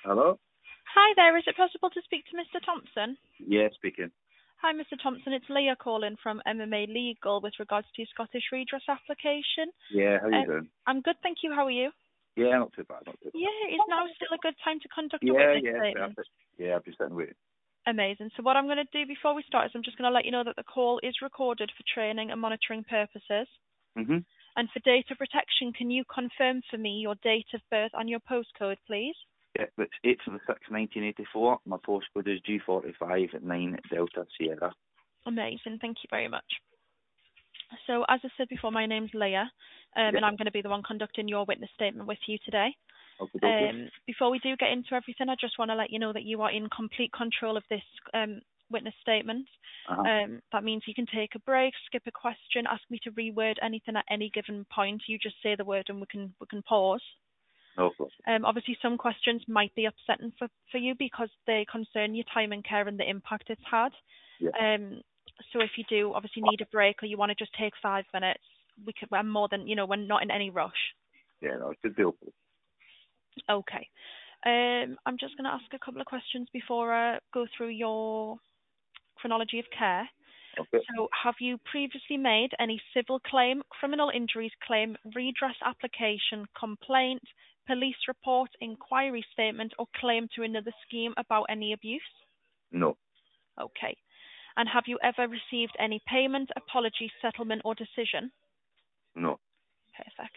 Hello? Hi there. Is it possible to speak to Mr. Thompson? Yeah, speaking. Hi, Mr. Thompson. It's Leah calling from MMA Legal with regards to your Scottish redress application. Yeah, how you Um, doing? I'm good, thank you. How are you? Yeah, not too bad, not too bad. Yeah, is now still a good time to conduct a Yeah, witness yeah, statement? perfect. Yeah, I've just sitting waiting. Amazing. So what I'm going to do before we start is I'm just going to let you know that the call is recorded for training and monitoring purposes. Mm-hmm. And for data protection, can you confirm for me your date of birth and your postcode, please? Yeah, it's 8th of the 6th, 1984. My postcode is G45 at 9 Delta Sierra. Amazing. Thank you very much. So as I said before, my name's Leah, Yeah, and I'm going to be the one conducting your witness statement with you today. okay, okay. Before we do get into everything, I just want to let you know that you are in complete control of this witness statement. Uh-huh. That means you can take a break, skip a question, ask me to reword anything at any given point. You just say the word and we can pause. No problem. Obviously, some questions might be upsetting for you because they concern your time and care and the impact it's had. Yeah, So if you do obviously need a break or you want to just take 5 minutes, we're more than, we're not in any rush. yeah, no, it should be okay. Okay. I'm just going to ask a couple of questions before I go through your chronology of care. Okay. So have you previously made any civil claim, criminal injuries claim, redress application, complaint, police report, inquiry statement, or claim to another scheme about any abuse? No, Okay. And have you ever received any payment, apology, settlement, or decision? no. Perfect.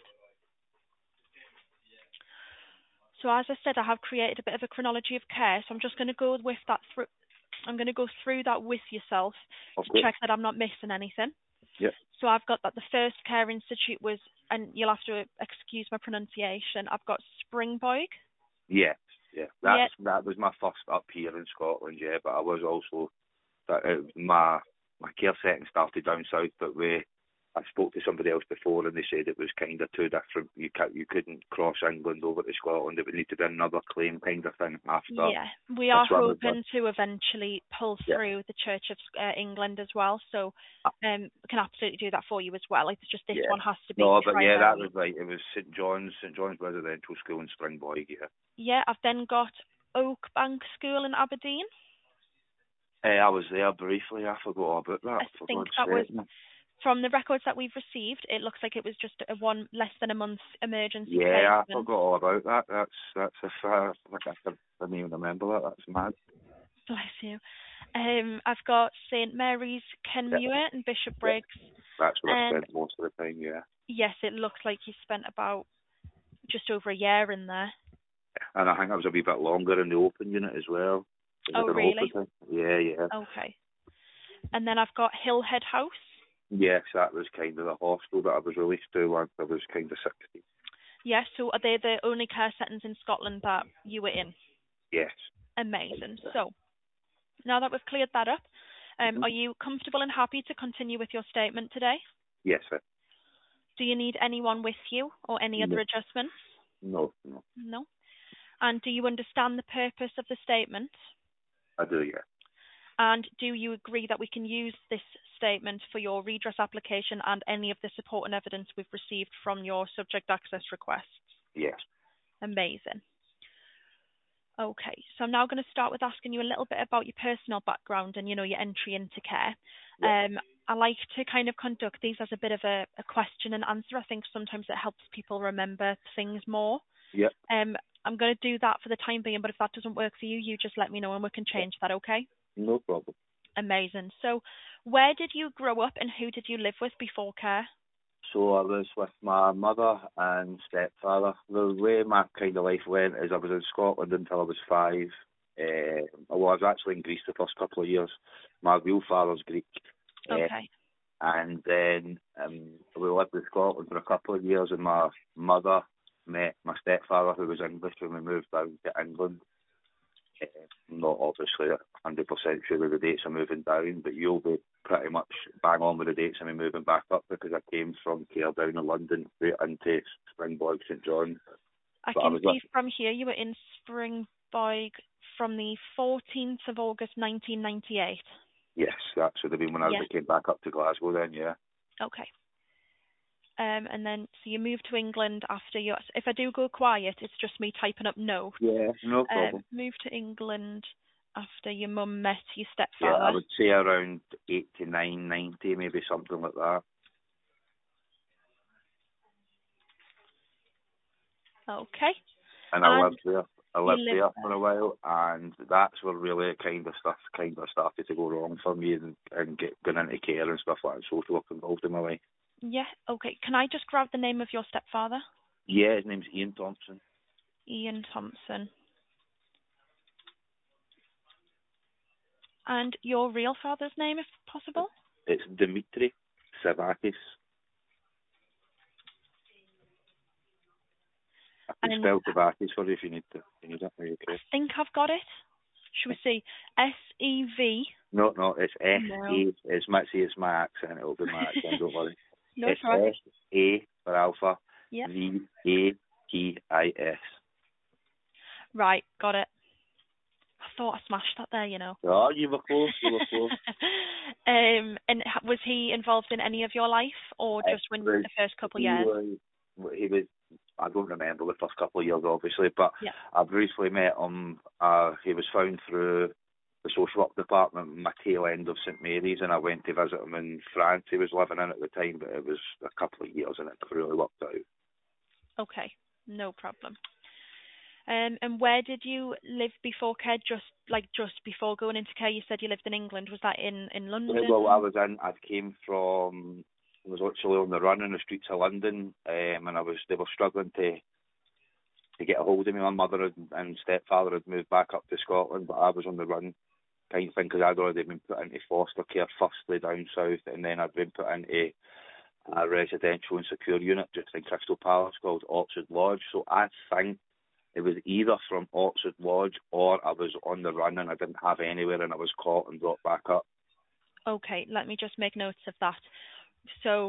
So as I said, I have created a bit of a chronology of care, so I'm just going to go with that through. I'm going to go through that with yourself to Okay. check that I'm not missing anything. Yeah. So I've got that the first care institute was, and you'll have to excuse my pronunciation, I've got Springboig. Yeah, yeah. Yeah, That was my first up here in Scotland, yeah, but I was also, my care setting started down south, but I spoke to somebody else before and they said it was kind of too different. You couldn't cross England over to Scotland. It would need to be another claim kind of thing after yeah. We this are one was done. hoping to eventually pull Yeah. through the Church of England as well, so we can absolutely do that for you as well. It's just this Yeah. one has to be No, but yeah, that primarily. was right. It was St John's Residential School in Springboig, yeah. Yeah, I've then got Oakbank School in Aberdeen. I was there briefly. I forgot all about that, I for think God's that was, sake. from the records that we've received, it looks like it was just a less than a month emergency Yeah, I placement. forgot all about that. That's a fair, like I didn't even remember that. That's mad. Bless you. I've got St Mary's, Yeah, Kenmure and Bishop yeah. Briggs. That's where I And spent most of the time, yeah. yes, it looks like you spent about just over a year in there. And I think I was a wee bit longer in the open unit as well. Was Oh, it an open really? thing? Yeah, yeah. Okay. And then I've got Hillhead House. Yes, that was kind of the hostel that I was released to once I was kind of 60. Yes, so are they the only care settings in Scotland that you were in? Yes. Amazing. So now that we've cleared that up, Mm-hmm. are you comfortable and happy to continue with your statement today? Yes, sir. Do you need anyone with you or any other No, adjustments? no. No. And do you understand the purpose of the statement? I do, yeah. And do you agree that we can use this statement for your redress application and any of the support and evidence we've received from your subject access requests? Yes. Amazing. Okay, so I'm now going to start with asking you a little bit about your personal background and, your entry into care. Yeah. I like to kind of conduct these as a bit of a question and answer. I think sometimes it helps people remember things more. Yeah. I'm going to do that for the time being, but if that doesn't work for you, you just let me know and we can change that, okay? No problem. Amazing. So where did you grow up and who did you live with before care? So I was with my mother and stepfather. The way my kind of life went is I was in Scotland until I was 5. Well, I was actually in Greece the first couple of years. My real father's Greek. Okay. And then we lived in Scotland for a couple of years, and my mother met my stepfather, who was English, when we moved down to England. Not obviously 100% sure of the dates of moving down, but you'll be pretty much bang on with the dates of me moving back up, because I came from Care down in London straight into Springboig St John's. I But I can was see with, from here you were in Springboig from the 14th of August 1998. yes, that should have been when I Yes. came back up to Glasgow then, yeah. Okay. And then, so you moved to England after your... If I do go quiet, it's just me typing up notes. Yeah, no problem. Moved to England after your mum met your Yeah, stepfather. I would say around 89, 90, maybe something like that. Okay. And I lived there. I lived lived there for a while, and that's where really kind of started to go wrong for me, and going into care and stuff like that, social work involved in my life. Yeah, okay. Can I just grab the name of your stepfather? Yeah, his name's Ian Thompson. Ian Thompson. And your real father's name, if possible? It's Dimitri Savakis. I can spell Savakis for you if you need it. Are you okay? I think I've got it. Should we see? S-E-V? No, it's S-A. No. It's my accent. It'll be my accent, don't worry. No, it's right. S-A for Alpha, Yep. V-A-T-I-S. Right, got it. I thought I smashed that there, you know. Oh, you were close. And was he involved in any of your life, or just the first couple of years? He was. I don't remember the first couple of years, obviously, but yeah. I briefly met him. He was found through the social work department in my tail end of St Mary's, and I went to visit him in France. He was living in at the time, but it was a couple of years, and it really worked out. Okay, no problem. And where did you live before care? Just before going into care, you said you lived in England. Was that in London? Well, I came from. I was actually on the run in the streets of London, and they were struggling to get a hold of me. My mother and stepfather had moved back up to Scotland, but I was on the run, kind of thing, because I'd already been put into foster care, firstly down south, and then I'd been put into a residential and secure unit just in Crystal Palace called Orchard Lodge. So I think it was either from Orchard Lodge or I was on the run and I didn't have anywhere and I was caught and brought back up. Okay, let me just make notes of that. So,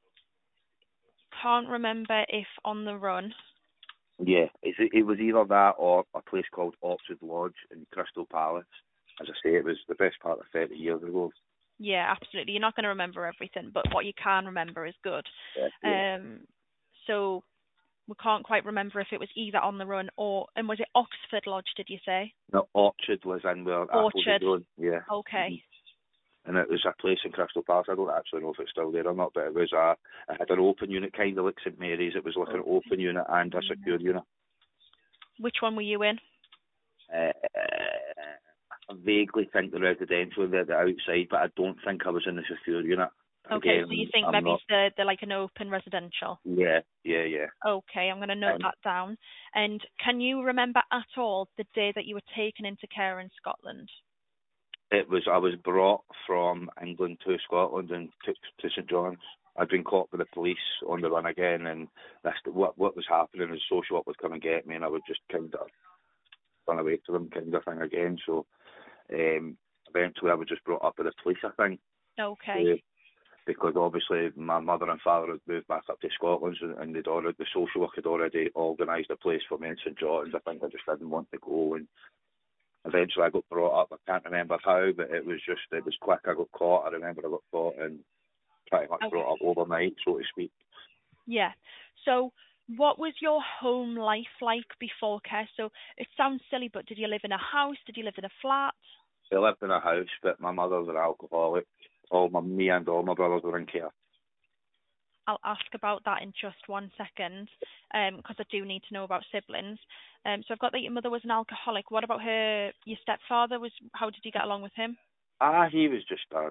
can't remember if on the run. Yeah, it was either that or a place called Orchard Lodge in Crystal Palace. As I say, it was the best part of 30 years ago. Yeah, absolutely. You're not going to remember everything, but what you can remember is good. Yeah. So we can't quite remember if it was either on the run and was it Oxford Lodge, did you say? No, Orchard was in where Orchard. Yeah. Okay. Mm-hmm. And it was a place in Crystal Palace. I don't actually know if it's still there or not, but it had an open unit, kind of like St Mary's. It was like an open unit and a secure unit. Which one were you in? I vaguely think the residential, the outside, but I don't think I was in the secure unit. Okay, Again, so you think maybe it's the like an open residential? Yeah. Okay, I'm going to note that down. And can you remember at all the day that you were taken into care in Scotland? I was brought from England to Scotland and took to St John's. I'd been caught by the police on the run again, and what was happening is social work would come and get me, and I would just kind of run away to them, kind of thing again. So eventually, I was just brought up by the police, I think. Okay. Because obviously my mother and father had moved back up to Scotland, and the social work had already organised a place for me in St John's. I think I just didn't want to go, and eventually I got brought up. I can't remember how, but it was quick. I got caught. I remember I got caught and pretty much brought up overnight, so to speak. Yeah. So what was your home life like before care? So it sounds silly, but did you live in a house? Did you live in a flat? I lived in a house, but my mother's an alcoholic. Me and all my brothers were in care. I'll ask about that in just 1 second, because I do need to know about siblings. So I've got that your mother was an alcoholic. What about your stepfather? How did you get along with him? He was just a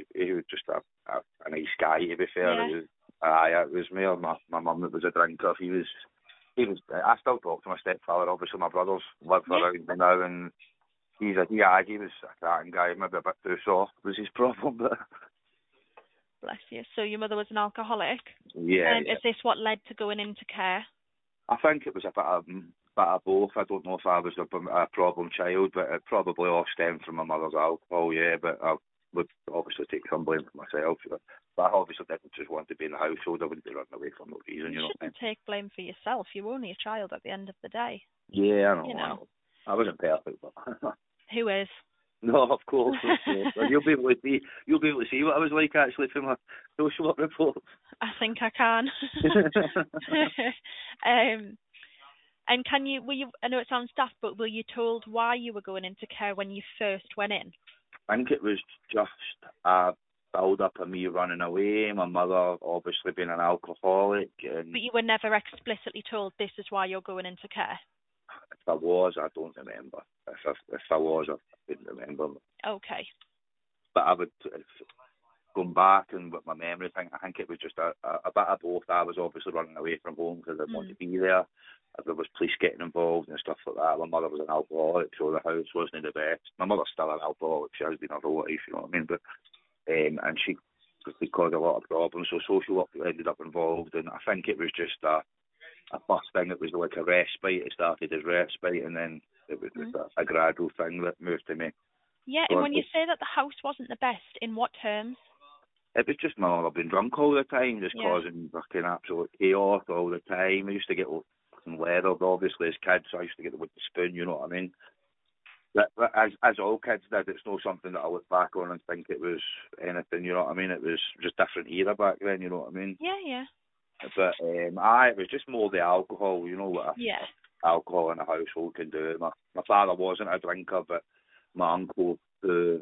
nice guy, to be fair. Yeah. It was me or my mum that was a drinker. He was. I still talk to my stepfather. Obviously, my brothers live around me now, and he was a cracking guy. Maybe a bit too soft was his problem, but. Bless you. So your mother was an alcoholic? Yeah. Is this what led to going into care? I think it was a bit of both. I don't know if I was a problem child, but it probably all stemmed from my mother's alcohol, yeah, but I would obviously take some blame for myself. But I obviously didn't just want to be in the household. I wouldn't be running away for no reason, You shouldn't take blame for yourself. You're only a child at the end of the day. Yeah, I know. I wasn't perfect, but... Who is? No, of course. Well, you'll be able to see. You'll be able to see what I was like actually from my social work report. I think I can. And were you, I know it sounds daft, but were you told why you were going into care when you first went in? I think it was just a build up of me running away. My mother obviously being an alcoholic, and But you were never explicitly told this is why you're going into care? if I was, I don't remember. If I was, I couldn't remember. Okay. But I would, going back and with my memory thing, I think it was just a bit of both. I was obviously running away from home because I didn't want to be there. There was police getting involved and stuff like that. My mother was an alcoholic, so the house wasn't the best. My mother's still an alcoholic. She has been her whole life, you know what I mean? But and she caused a lot of problems. So social work ended up involved, and I think it was just a first thing. It was like a respite. It started as respite, and then it was just a gradual thing that moved to me. Yeah, So and when you say that the house wasn't the best, in what terms? it was just my mother being drunk all the time, just Yeah. causing fucking absolute chaos all the time. I used to get fucking weathered, obviously, as kids, so I used to get the wooden spoon, you know what I mean? But as all kids did, it's not something that I look back on and think it was anything, you know what I mean? It was just different era back then, you know what I mean? Yeah, yeah. But it was just more the alcohol, you know what alcohol in a household can do. My father wasn't a drinker, but my uncle, who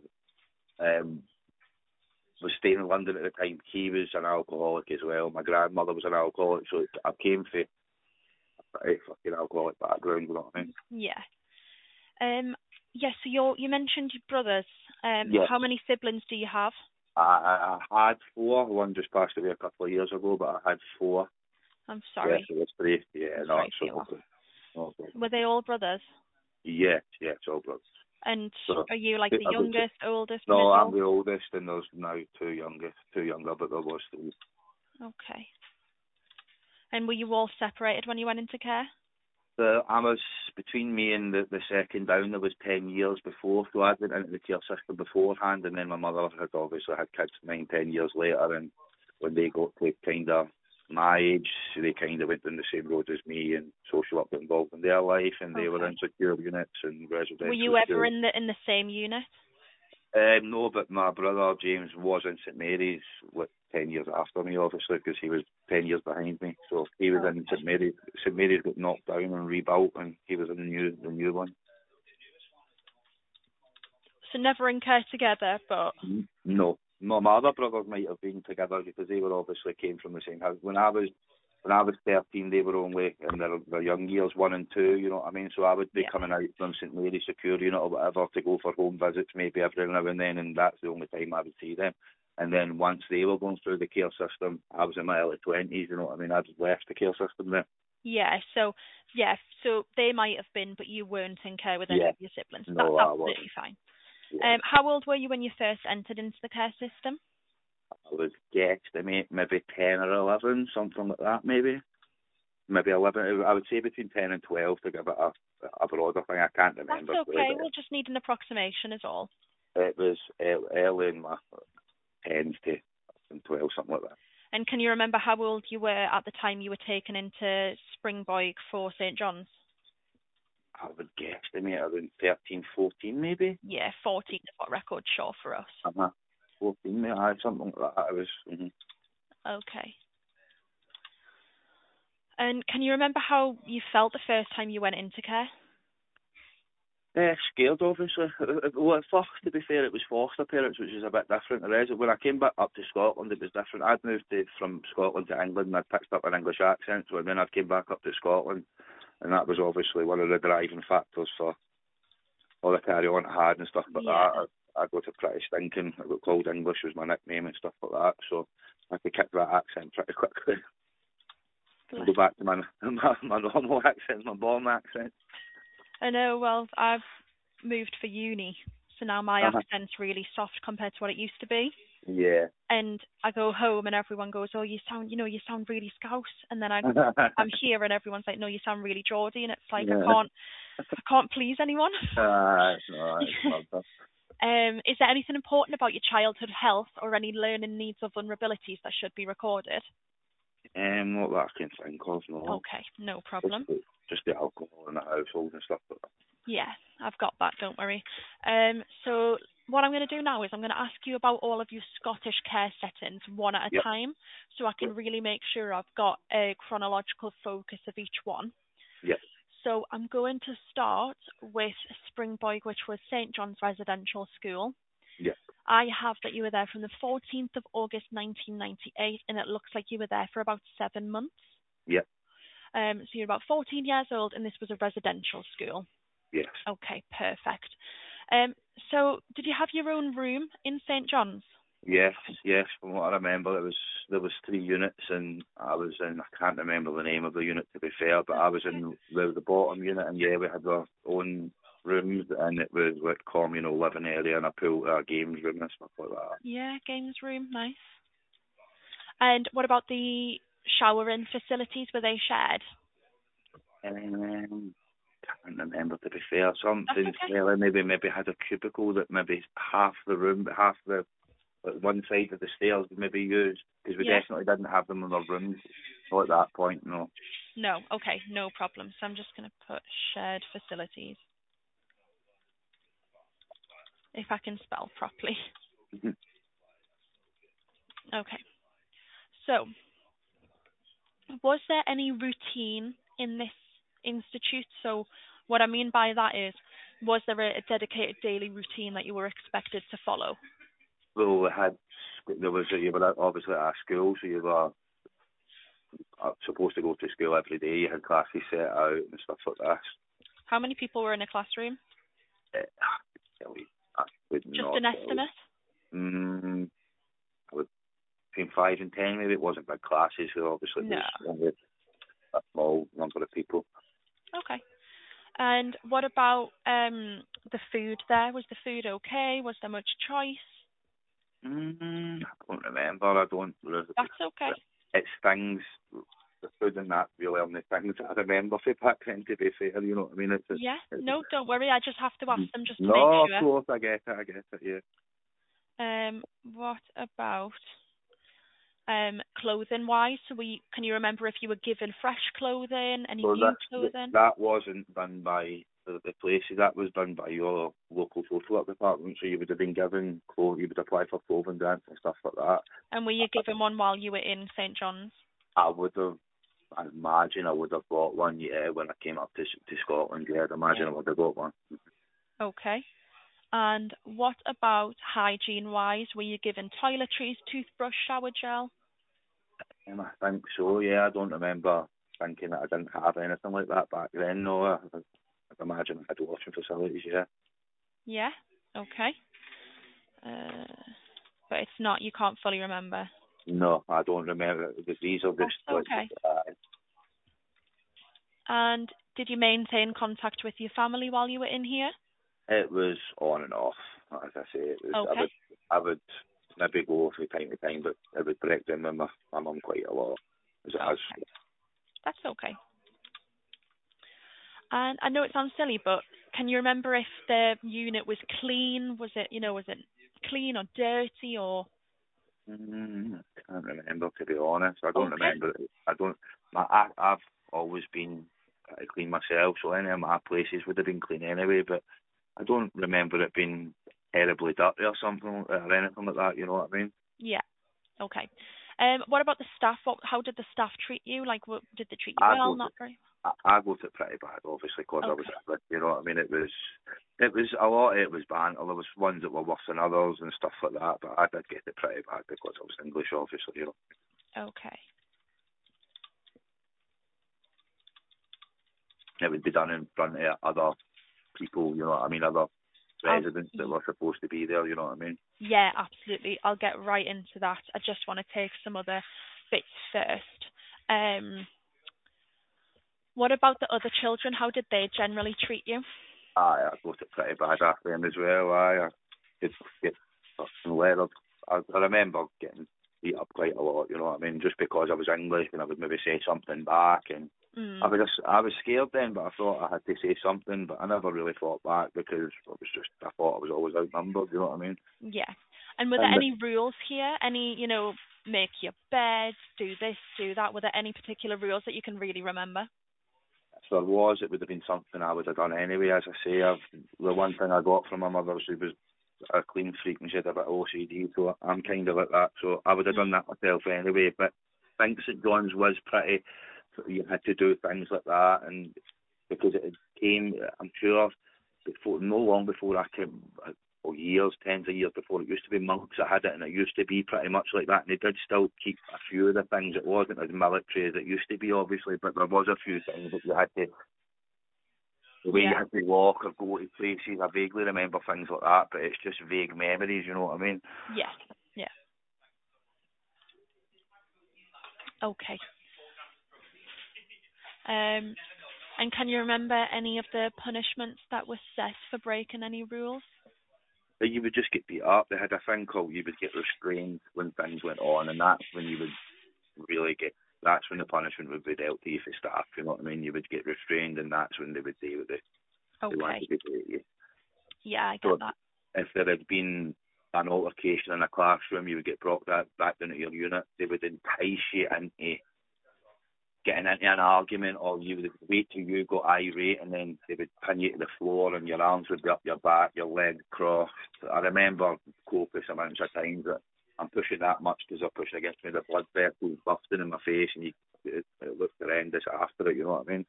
was staying in London at the time, he was an alcoholic as well. My grandmother was an alcoholic, so I came from a pretty fucking alcoholic background, you know what I mean? Yeah. Yeah, so you mentioned your brothers. Yes. How many siblings do you have? I had four. One just passed away a couple of years ago, but I had four. I'm sorry. Yes, it was three. Yeah, I'm no, sorry it's for you. okay. Were they all brothers? Yes, all brothers. And So, are you like the youngest, oldest, no, middle? I'm the oldest, and there's now two younger, but there was three. Okay. And were you all separated when you went into care? I was between me and the second down. There was 10 years before, so I'd been into the care system beforehand, and then my mother had obviously had kids 9, 10 years later, and when they got to kind of my age, they kind of went down the same road as me, and social work got involved in their life, and they were in secure units and residential. Were you ever in the same unit? No, but my brother James was in St Mary's 10 years after me, obviously, because he was 10 years behind me. So he was in St Mary's. St Mary's got knocked down and rebuilt, and he was in the new one. So never in care together, but No, my other brothers might have been together because they were obviously came from the same house. When I was 13, they were only in their young years, 1 and 2. You know what I mean? So I would be coming out from St Mary's secure unit or whatever to go for home visits, maybe every now and then, and that's the only time I would see them. And then once they were going through the care system, I was in my early 20s. You know what I mean? I'd left the care system then. Yeah, so they might have been, but you weren't in care with any of your siblings. No, that's absolutely fine. Yeah. How old were you when you first entered into the care system? I was guesstimate maybe 10 or 11, something like that, maybe 11. I would say between 10 and 12 to give it a broader thing. I can't remember. That's okay. We'll just need an approximation, is all. It was early in my 10s to 12, something like that. And can you remember how old you were at the time you were taken into Springboig for St John's? I would guesstimate around 13, 14 maybe. Yeah, 14 is what records show for us. 14 maybe. I had something like that. I was. Okay. And can you remember how you felt the first time you went into care? Scared, obviously. Well, first, to be fair, it was foster parents, which is a bit different. When I came back up to Scotland, it was different. I'd moved from Scotland to England, and I'd picked up an English accent, so then I came back up to Scotland, and that was obviously one of the driving factors for all the carry-on I had and stuff like that. I got a pretty stinking, I got called English was my nickname and stuff like that, so I could kick that accent pretty quickly. Go back to my normal accent, my born accent. I know, well, I've moved for uni, so now my accent's really soft compared to what it used to be. Yeah. And I go home and everyone goes, oh, you sound really Scouse. And then I'm here and everyone's like, no, you sound really Geordie. And it's like, I can't please anyone. Is there anything important about your childhood health or any learning needs or vulnerabilities that should be recorded? Not that I can think of, no. Okay, no problem. Just the alcohol in the household and stuff like that. Yeah, I've got that, don't worry. So what I'm going to do now is I'm going to ask you about all of your Scottish care settings one at a Yep. time, so I can really make sure I've got a chronological focus of each one. Yep. So I'm going to start with Springboig, which was St John's Residential School. Yep. I have that you were there from the 14th of August 1998, and it looks like you were there for about 7 months. Yep. So you're about 14 years old, and this was a residential school. Yes. Okay, perfect. So did you have your own room in St John's? Yes, yes. From what I remember, there was 3 units, and I was in. I can't remember the name of the unit, to be fair, but I was in the bottom unit, and yeah, we had our own rooms, and it was like communal living area and a pool, games room and stuff like that. Yeah, games room, nice. And what about the showering facilities? Were they shared? Can't remember, to be fair. That's Something okay. well, maybe had a cubicle that maybe half the room, half the like one side of the stairs would maybe used, because we Yeah. definitely didn't have them in our rooms. Not at that point, no. No, okay, no problem. So I'm just going to put shared facilities, if I can spell properly. Okay. So, was there any routine in this institute? So, what I mean by that is, was there a dedicated daily routine that you were expected to follow? Well, you were obviously at a school, so you were supposed to go to school every day. You had classes set out and stuff like that. How many people were in a classroom? I would Just not an tell you. estimate? I would between 5 and 10 maybe. It wasn't big classes, so obviously it No. was only a small number of people. Okay. And what about the food there? Was the food okay? Was there much choice? I don't remember. I don't. That's okay. It's things. The food and that really are the things that I remember from back then. To be fair, you know what I mean. Yeah. No, don't worry. I just have to ask them just to make No, of sure. course I get it. Yeah. What about clothing wise? So can you remember if you were given fresh clothing, any So new clothing? that wasn't done by the places. That was done by your local social work department. So you would have been given clothes. You would apply for clothing grants and stuff like that. And were you given one while you were in St John's? I would have. I imagine I would have bought one. Yeah, when I came up to Scotland. Yeah, I'd imagine Yeah. I would have bought one. Okay. And what about hygiene wise? Were you given toiletries, toothbrush, shower gel? I think so. Yeah, I don't remember thinking that I didn't have anything like that back then. No, I'd imagine I had washing facilities. Yeah. Yeah. Okay. But it's not. You can't fully remember. No, I don't remember. These are That's just like okay. And did you maintain contact with your family while you were in here? it was on and off. As I say, it was. Okay. I would maybe go from time to time, but I would break them with my mum quite a lot. As it has. Okay. That's okay. And I know it sounds silly, but can you remember if the unit was clean? Was it clean or dirty or? I can't remember, to be honest. I don't Okay. remember. I've always been pretty clean myself, so any of my places would have been clean anyway. But I don't remember it being terribly dirty or something or anything like that. You know what I mean? Yeah. Okay. What about the staff? How did the staff treat you? Like, did they treat you I well? go to Not very. I go to pretty bad, obviously, because I was Okay. English. You know what I mean? It was a lot of it was banter. There was ones that were worse than others and stuff like that. But I did get it pretty bad because I was English, obviously. You know. Okay. It would be done in front of other people, you know what I mean, other residents that were supposed to be there, you know what I mean? Yeah, absolutely. I'll get right into that. I just want to take some other bits first. What about the other children? How did they generally treat you? I got it pretty bad after them as well. I did get leathered. I remember getting beat up quite a lot, you know what I mean, just because I was English and I would maybe say something back, and I was scared then, but I thought I had to say something, but I never really fought back because I thought I was always outnumbered, you know what I mean? Yeah. And were there And any rules here? Any, make your bed, do this, do that? Were there any particular rules that you can really remember? there was, it would have been something I would have done anyway. As I say, the one thing I got from my mother was she was a clean freak and she had a bit of OCD, so I'm kind of like that. So I would have done that myself anyway. But I think St John's was pretty, you had to do things like that, and because it came, I'm sure, before, no long before I came, or years, tens of years before, it used to be monks that had it, and it used to be pretty much like that, and they did still keep a few of the things. It wasn't as military as it used to be, obviously, but there was a few things that you had to, the way you had to walk or go to places. I vaguely remember things like that, but it's just vague memories, you know what I mean? Yeah. Yeah. Okay. And can you remember any of the punishments that were set for breaking any rules? But you would just get beat up. They had a thing called, you would get restrained when things went on, and that's when you would really get, that's when the punishment would be dealt to you for staff, you know what I mean? You would get restrained, and that's when they would do what they wanted to do to you. Yeah, I get that. If there had been an altercation in a classroom, you would get brought back down to your unit. They would entice you into getting into an argument, or you would wait till you got irate, and then they would pin you to the floor, and your arms would be up your back, your legs crossed. I remember copious amounts of times that I'm pushing that much because they're pushing against me, the blood vessels busting in my face, and it looks horrendous after it, you know what I mean?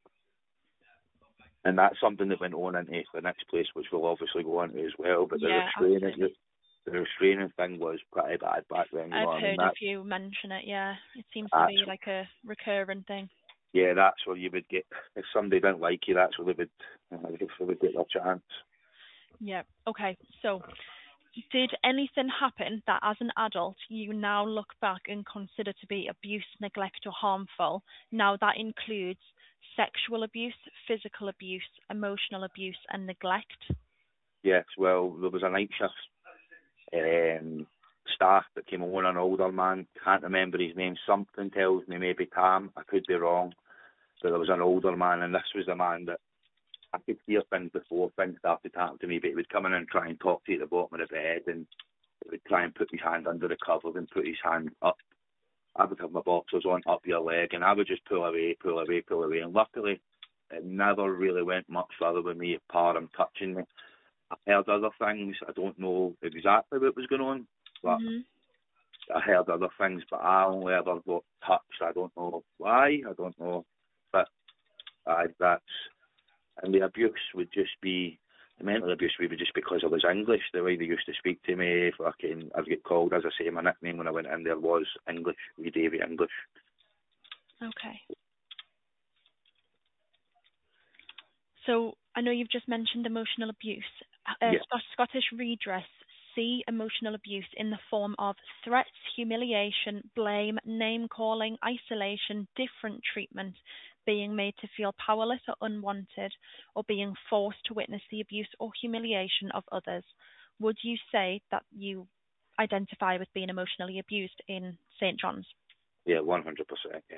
And that's something that went on into the next place, which we'll obviously go on to as well. But the restraining thing was pretty bad back then. I've heard a few mention it, yeah. It seems to be like a recurring thing. Yeah, that's where you would get, if somebody didn't like you, that's where they would get their chance. Yeah, okay. So, did anything happen that as an adult you now look back and consider to be abuse, neglect or harmful? Now that includes sexual abuse, physical abuse, emotional abuse and neglect? Yes, well, there was a night shift staff that came on, an older man, can't remember his name, something tells me maybe Tam, I could be wrong, but there was an older man, and this was the man that I could hear things before things started happening to me, but he would come in and try and talk to you at the bottom of the bed, and he would try and put his hand under the covers and put his hand up. I would have my boxers on, up your leg, and I would just pull away, and luckily it never really went much further with me apart from touching me. I heard other things. I don't know exactly what was going on, but I heard other things, but I only ever got touched. I don't know why, I don't know, but that's, and the abuse would just be, the mental abuse would be just because I was English, the way they used to speak to me, I'd get called, as I say, my nickname when I went in there was English, wee Davy English. Okay. So, I know you've just mentioned emotional abuse. Scottish Redress see emotional abuse in the form of threats, humiliation, blame, name-calling, isolation, different treatment, being made to feel powerless or unwanted, or being forced to witness the abuse or humiliation of others. Would you say that you identify with being emotionally abused in St John's? Yeah, 100%. Yeah.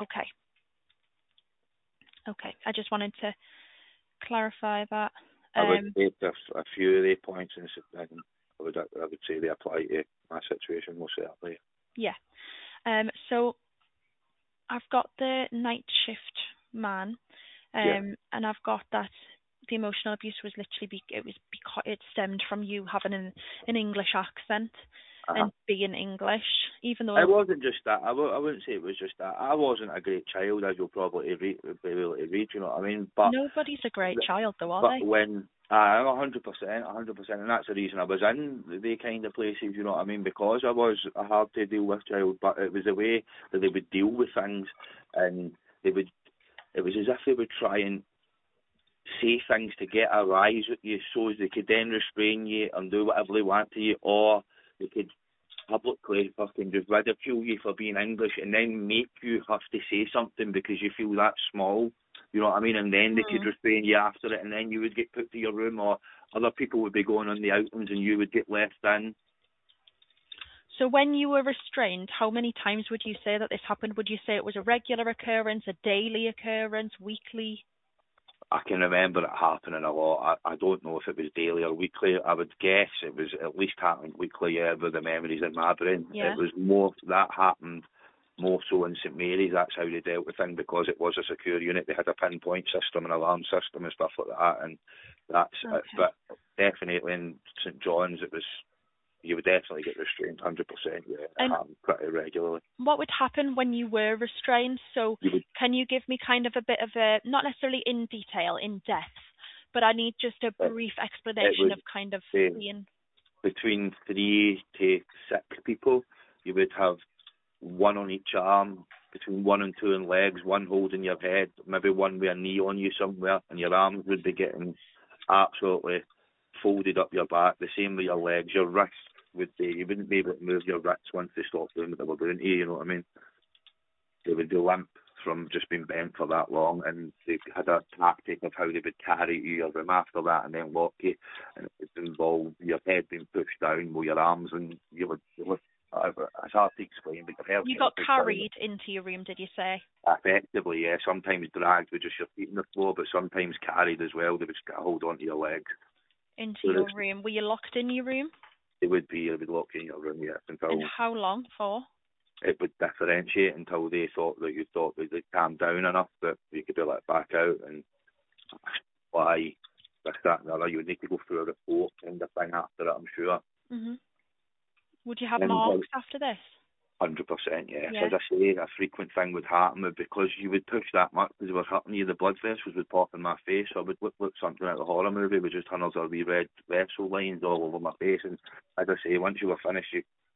Okay. I just wanted to clarify that. I would take a few of the points, and I would say they apply to my situation most certainly. Yeah. So I've got the night shift man, and I've got that the emotional abuse was literally because it stemmed from you having an English accent and being English, even though it wasn't just that. I wouldn't say it was just that. I wasn't a great child, as you'll probably be able to read. You know what I mean? But nobody's a great child, though, are they? But when 100%, and that's the reason I was in the kind of places. You know what I mean? Because I was a hard to deal with child, but it was the way that they would deal with things, and it was as if they would try and say things to get a rise at you, so as they could then restrain you and do whatever they want to you, or they could publicly fucking just ridicule you for being English and then make you have to say something because you feel that small, you know what I mean? And then they could restrain you after it, and then you would get put to your room, or other people would be going on the outings and you would get left in. So when you were restrained, how many times would you say that this happened? Would you say it was a regular occurrence, a daily occurrence, weekly? I can remember it happening a lot. I don't know if it was daily or weekly. I would guess it was at least happening weekly, with the memories in my brain. Yeah. It was more that happened more so in St Mary's, that's how they dealt with things, because it was a secure unit. They had a pinpoint system and alarm system and stuff like that, and that's Okay. it. But definitely in St John's, it was, you would definitely get restrained, 100%. Yeah, it happened pretty regularly. What would happen when you were restrained? So can you give me kind of a bit of a, not necessarily in detail, in depth, but I need just a brief explanation of kind of being... Between 3 to 6 people, you would have one on each arm, between 1 and 2 in legs, one holding your head, maybe one with a knee on you somewhere, and your arms would be getting absolutely folded up your back. The same with your legs. Your wrists would be, you wouldn't be able to move your wrists once they stopped doing what they were doing to you, you know what I mean? They would be limp from just being bent for that long, and they had a tactic of how they would carry you your room after that and then lock you, and it would involve your head being pushed down with your arms, and you would it's hard to explain, but your head... You got carried into your room, did you say? Effectively, yeah. Sometimes dragged with just your feet on the floor, but sometimes carried as well. They would just hold on to your legs. Into your room. Were you locked in your room? They would be locked in your room, yes. And how long for? It would differentiate until they thought that you thought that they'd calmed down enough that you could be let back out, and why this, that and the other. You would need to go through a report kind of thing after it, I'm sure. Mhm. Would you have marks after this? 100%, yes. As I say, a frequent thing would happen because you would push that much because it was hurting you. The blood vessels would pop in my face. So I would look something out of a horror movie with just tunnels of wee red vessel lines all over my face. And as I say, once you were finished,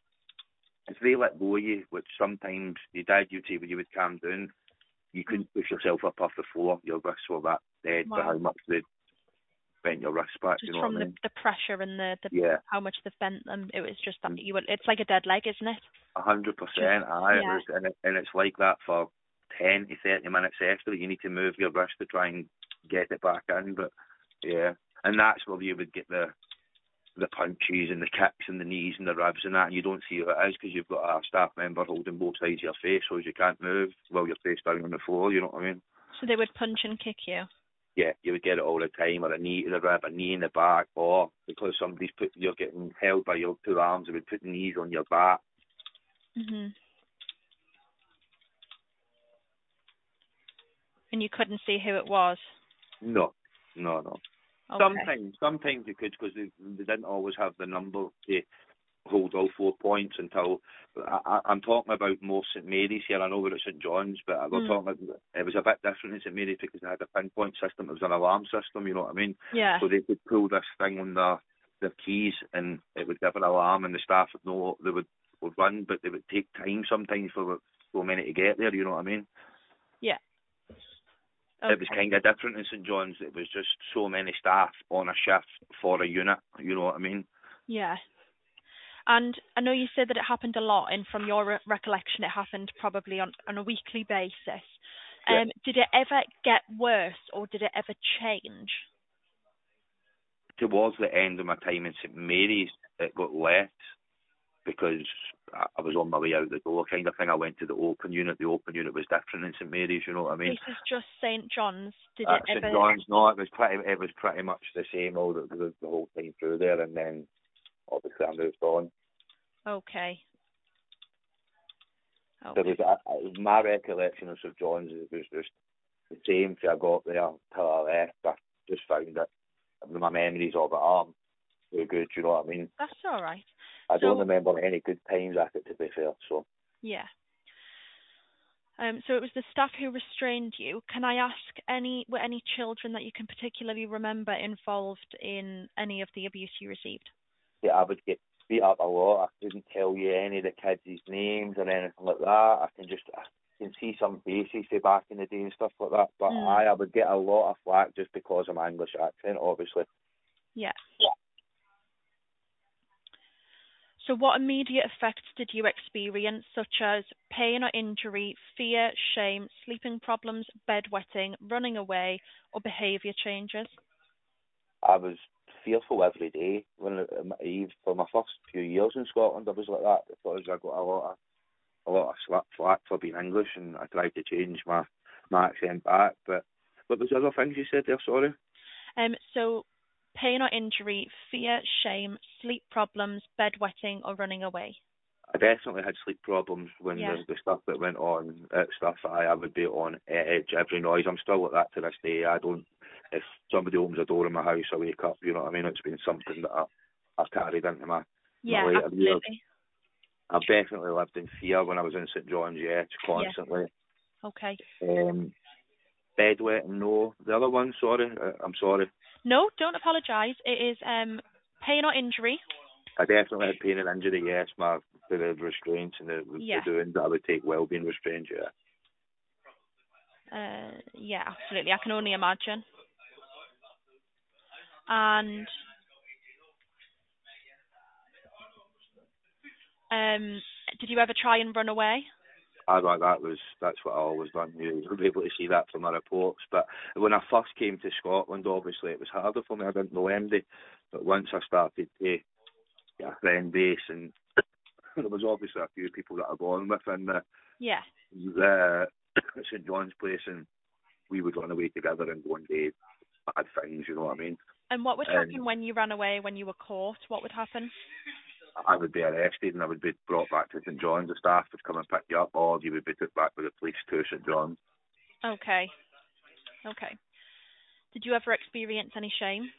if they let go of you, which sometimes they did, you would calm down, you couldn't push yourself up off the floor. Your wrists were that dead by how much they'd bent your wrists back. Just you know from what I mean? the pressure and the how much they've bent them. It was just that it's like a dead leg, isn't it? 100%. Aye, and it's like that for 10 to 30 minutes after. You need to move your wrist to try and get it back in. But yeah, and that's where you would get the punches and the kicks and the knees and the ribs and that, and you don't see who it is because you've got a staff member holding both sides of your face so as you can't move while you're face down on the floor, you know what I mean? So they would punch and kick you? Yeah, you would get it all the time, or a knee to the rib, a knee in the back, or because you're getting held by your 2 arms, they would put knees on your back. Mhm. And you couldn't see who it was? No. Okay. Sometimes you could, because they didn't always have the number to hold all 4 points until... I'm talking about more St Mary's here. I know we're at St John's, but we're talking about... It was a bit different in St Mary's because they had a pinpoint system. It was an alarm system, you know what I mean? Yeah. So they could pull this thing on their keys, and it would give an alarm, and the staff would know they would run, but they would take time sometimes for so many to get there, you know what I mean? Yeah. Okay. It was kind of different in St John's. It was just so many staff on a shift for a unit, you know what I mean? Yeah. And I know you said that it happened a lot, and from your recollection, it happened probably on a weekly basis. Yeah. Did it ever get worse, or did it ever change? Towards the end of my time in St Mary's, it got less because I was on my way out the door kind of thing. I went to the open unit. The open unit was different in St Mary's, you know what I mean? This is just St John's. Did it ever... St John's, no, it was pretty much the same all the whole time through there, and then obviously I moved on. Okay. There was my recollection of St John's, it was just the same till I got there till I left. I just found that my memories of it were good, you know what I mean? That's all right. I don't remember any good times at it, to be fair, so... Yeah. So it was the staff who restrained you. Can I ask were any children that you can particularly remember involved in any of the abuse you received? Yeah, I would get beat up a lot. I couldn't tell you any of the kids' names or anything like that. I can see some faces say back in the day and stuff like that. But I would get a lot of flack just because of my English accent, obviously. Yeah. So what immediate effects did you experience, such as pain or injury, fear, shame, sleeping problems, bedwetting, running away, or behaviour changes? I was fearful every day. For my first few years in Scotland, I was like that because I got a lot of flack for being English, and I tried to change my accent back. But what was the other things you said there, sorry? So pain or injury, fear, shame, sleep problems, bedwetting, or running away. I definitely had sleep problems when Yeah. the stuff that went on, stuff I would be on edge, every noise. I'm still like that to this day. I don't, if somebody opens a door in my house, I wake up, you know what I mean? It's been something that I've carried into my Yeah, later years. absolutely. I've definitely lived in fear when I was in St John's, yeah, Yeah. constantly. Okay. Bedwetting, no. The other one, sorry, I'm sorry. No, don't apologise. It is pain or injury. I definitely had pain and injury, yes, the restraints and the Yeah. doings that I would take well-being restraints, yeah. Yeah, absolutely. I can only imagine. And did you ever try and run away? That's what I always done. You were able to see that from my reports. But when I first came to Scotland, obviously it was harder for me. I didn't know anybody. But once I started to get a friend base, and there was obviously a few people that I got on with in Yeah. the St John's place, and we would run away together and go and do bad things. You know what I mean? And what would And happen when you ran away, when you were caught? What would happen? I would be arrested and I would be brought back to St John's. The staff would come and pick you up, or you would be took back with the police to St John's. Okay. Okay. Did you ever experience any shame?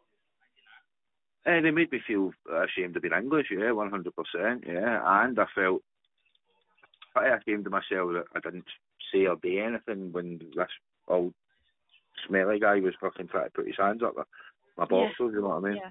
They made me feel ashamed of being English, yeah, 100%, yeah. And I felt pretty ashamed of myself that I didn't say or do anything when this old smelly guy was fucking trying to put his hands up my Yeah. boxers, you know what I mean? Yeah.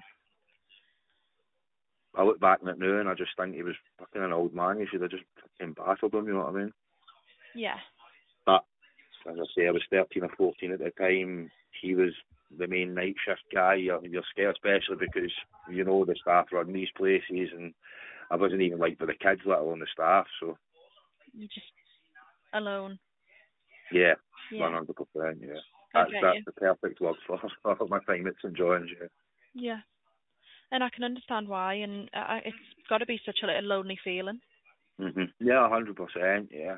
I look back on it now and I just think he was fucking an old man. He should have just fucking battered him, you know what I mean? Yeah. But, as I say, I was 13 or 14 at the time. He was the main night shift guy. You're scared, especially because, you know, the staff run these places, and I wasn't even liked by the kids, let alone the staff, so... You just alone. Yeah, Yeah. 100%, yeah. I That's get you. the perfect word for my time at St John's, yeah. Yeah. And I can understand why, and it's got to be such a little lonely feeling. Yeah, 100%, yeah.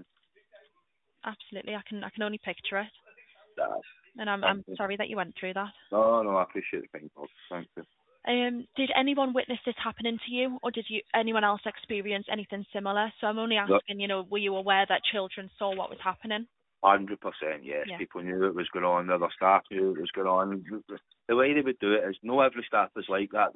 Absolutely. I can only picture it. Uh, And I'm sorry that you went through that. no, I appreciate the kind words. Thank you. Did anyone witness this happening to you, or did anyone else experience anything similar? So I'm only asking, were you aware that children saw what was happening? 100%, yes. Yeah. People knew it was going on. The other staff knew it was going on. The way they would do it is, no every staff was like that.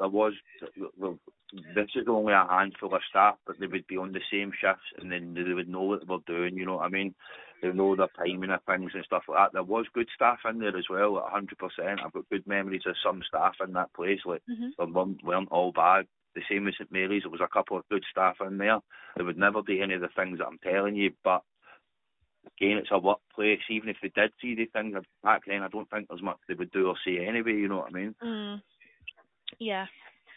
This is only a handful of staff, but they would be on the same shifts, and then they would know what they were doing, you know what I mean? They know their timing of things and stuff like that. There was good staff in there as well, 100%. I've got good memories of some staff in that place. Like, they weren't all bad. The same as St Mary's, there was a couple of good staff in there. They would never do any of the things that I'm telling you, but again, it's a workplace. Even if they did see the things back then, I don't think there's much they would do or say anyway, you know what I mean? Yeah.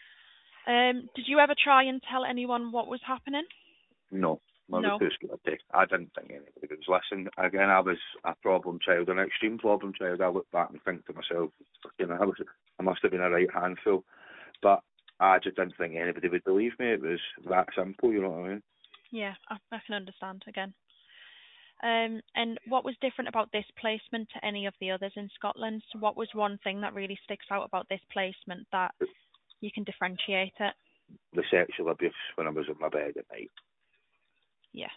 Did you ever try and tell anyone what was happening? No. I was No. too scared to. I didn't think anybody would listen. Again, I was a problem child, an extreme problem child. I look back and think to myself, I must have been a right handful. But I just didn't think anybody would believe me. It was that simple, you know what I mean? Yeah, I can understand again. And what was different about this placement to any of the others in Scotland? So what was one thing that really sticks out about this placement that you can differentiate it? The sexual abuse when I was in my bed at night. Yeah.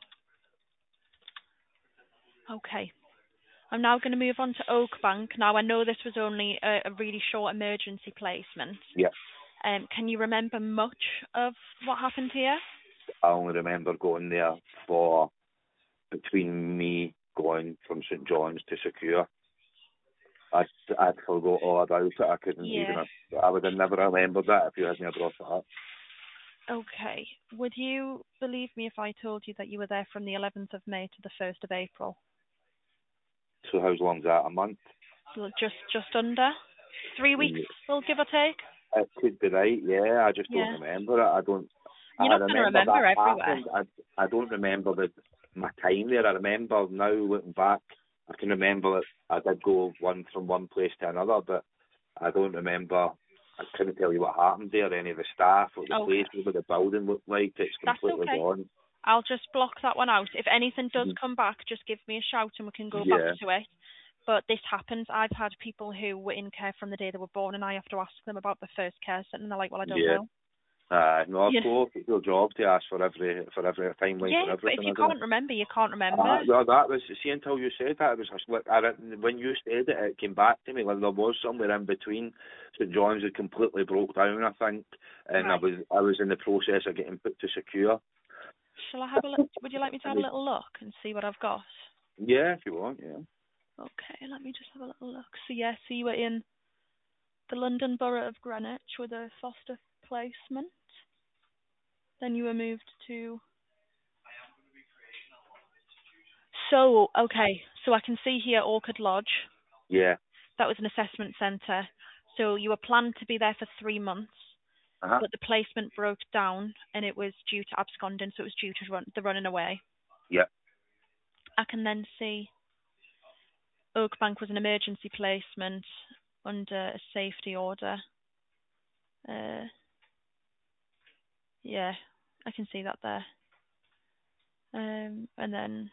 Okay. I'm now going to move on to Oakbank. Now, I know this was only a really short emergency placement. Yeah. Can you remember much of what happened here? I only remember going there for, between me going from St John's to Secure, I'd forgot all about it. I couldn't even. I would have never remembered that if you hadn't brought it up. Okay. Would you believe me if I told you that you were there from the 11th of May to the 1st of April? So how long's that? A month? Well, just under 3 weeks, we'll give or take. It could be right. Yeah, I just don't remember it. I don't. You're not going to remember everywhere. I don't remember my time there. I remember now looking back. I can remember that I did go from one place to another, but I don't remember. I couldn't tell you what happened there, any of the staff, or the place, what the building looked like. It's completely gone. I'll just block that one out. If anything does come back, just give me a shout and we can go back to it. But this happens. I've had people who were in care from the day they were born, and I have to ask them about the first care setting, and they're like, well, I don't know. No, of You course, it's your job to ask for every timeline yeah, for everything. but if you isn't can't it? remember, you can't remember. No, that was, see, until you said that, it was just like, when you said it, it came back to me, like there was somewhere in between. St John's had completely broke down, I think, and Right. I was in the process of getting put to secure. Shall I have a look? Would you like me to have a And little look and see what I've got? yeah, if you want, yeah. Okay, let me just have a little look. So yeah, so you were in the London Borough of Greenwich with a foster placement. Then you were moved to. So okay, so I can see here Orchard Lodge. Yeah. That was an assessment centre. So you were planned to be there for 3 months, Uh-huh. but the placement broke down and it was due to absconding, so it was due to the running away. Yeah. I can then see Oakbank was an emergency placement under a safety order. Yeah, I can see that there. And then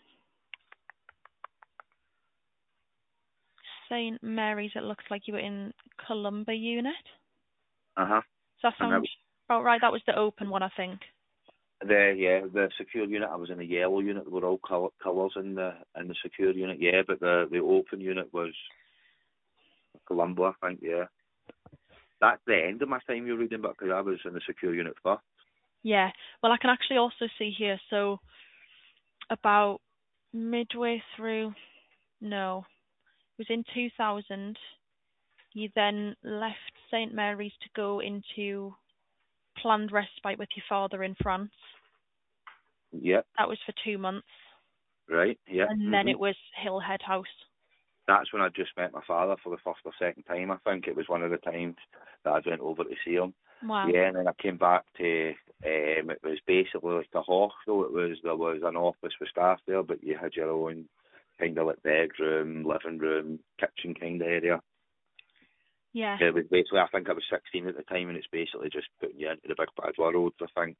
St Mary's, it looks like you were in Columba unit. Uh-huh. Does that And that sound about right? That was the open one, I think. the secure unit, I was in the yellow unit. There were all colours in the secure unit, yeah, but the open unit was Colombo, I think, yeah. That's the end of my time you're reading, but because I was in the secure unit first. Yeah. Well, I can actually also see here, so about midway through, no, it was in 2000. You then left St Mary's to go into planned respite with your father in France. Yep, That was for 2 months. right, yeah. And then it was Hillhead House. That's when I just met my father for the first or second time, I think. It was one of the times that I went over to see him. Wow. Yeah, and then I came back to, it was basically like a hostel. There was an office with staff there, but you had your own kind of like bedroom, living room, kitchen kind of area. Yeah. It was basically, I think I was 16 at the time, and it's basically just putting you into the big bad world, I think.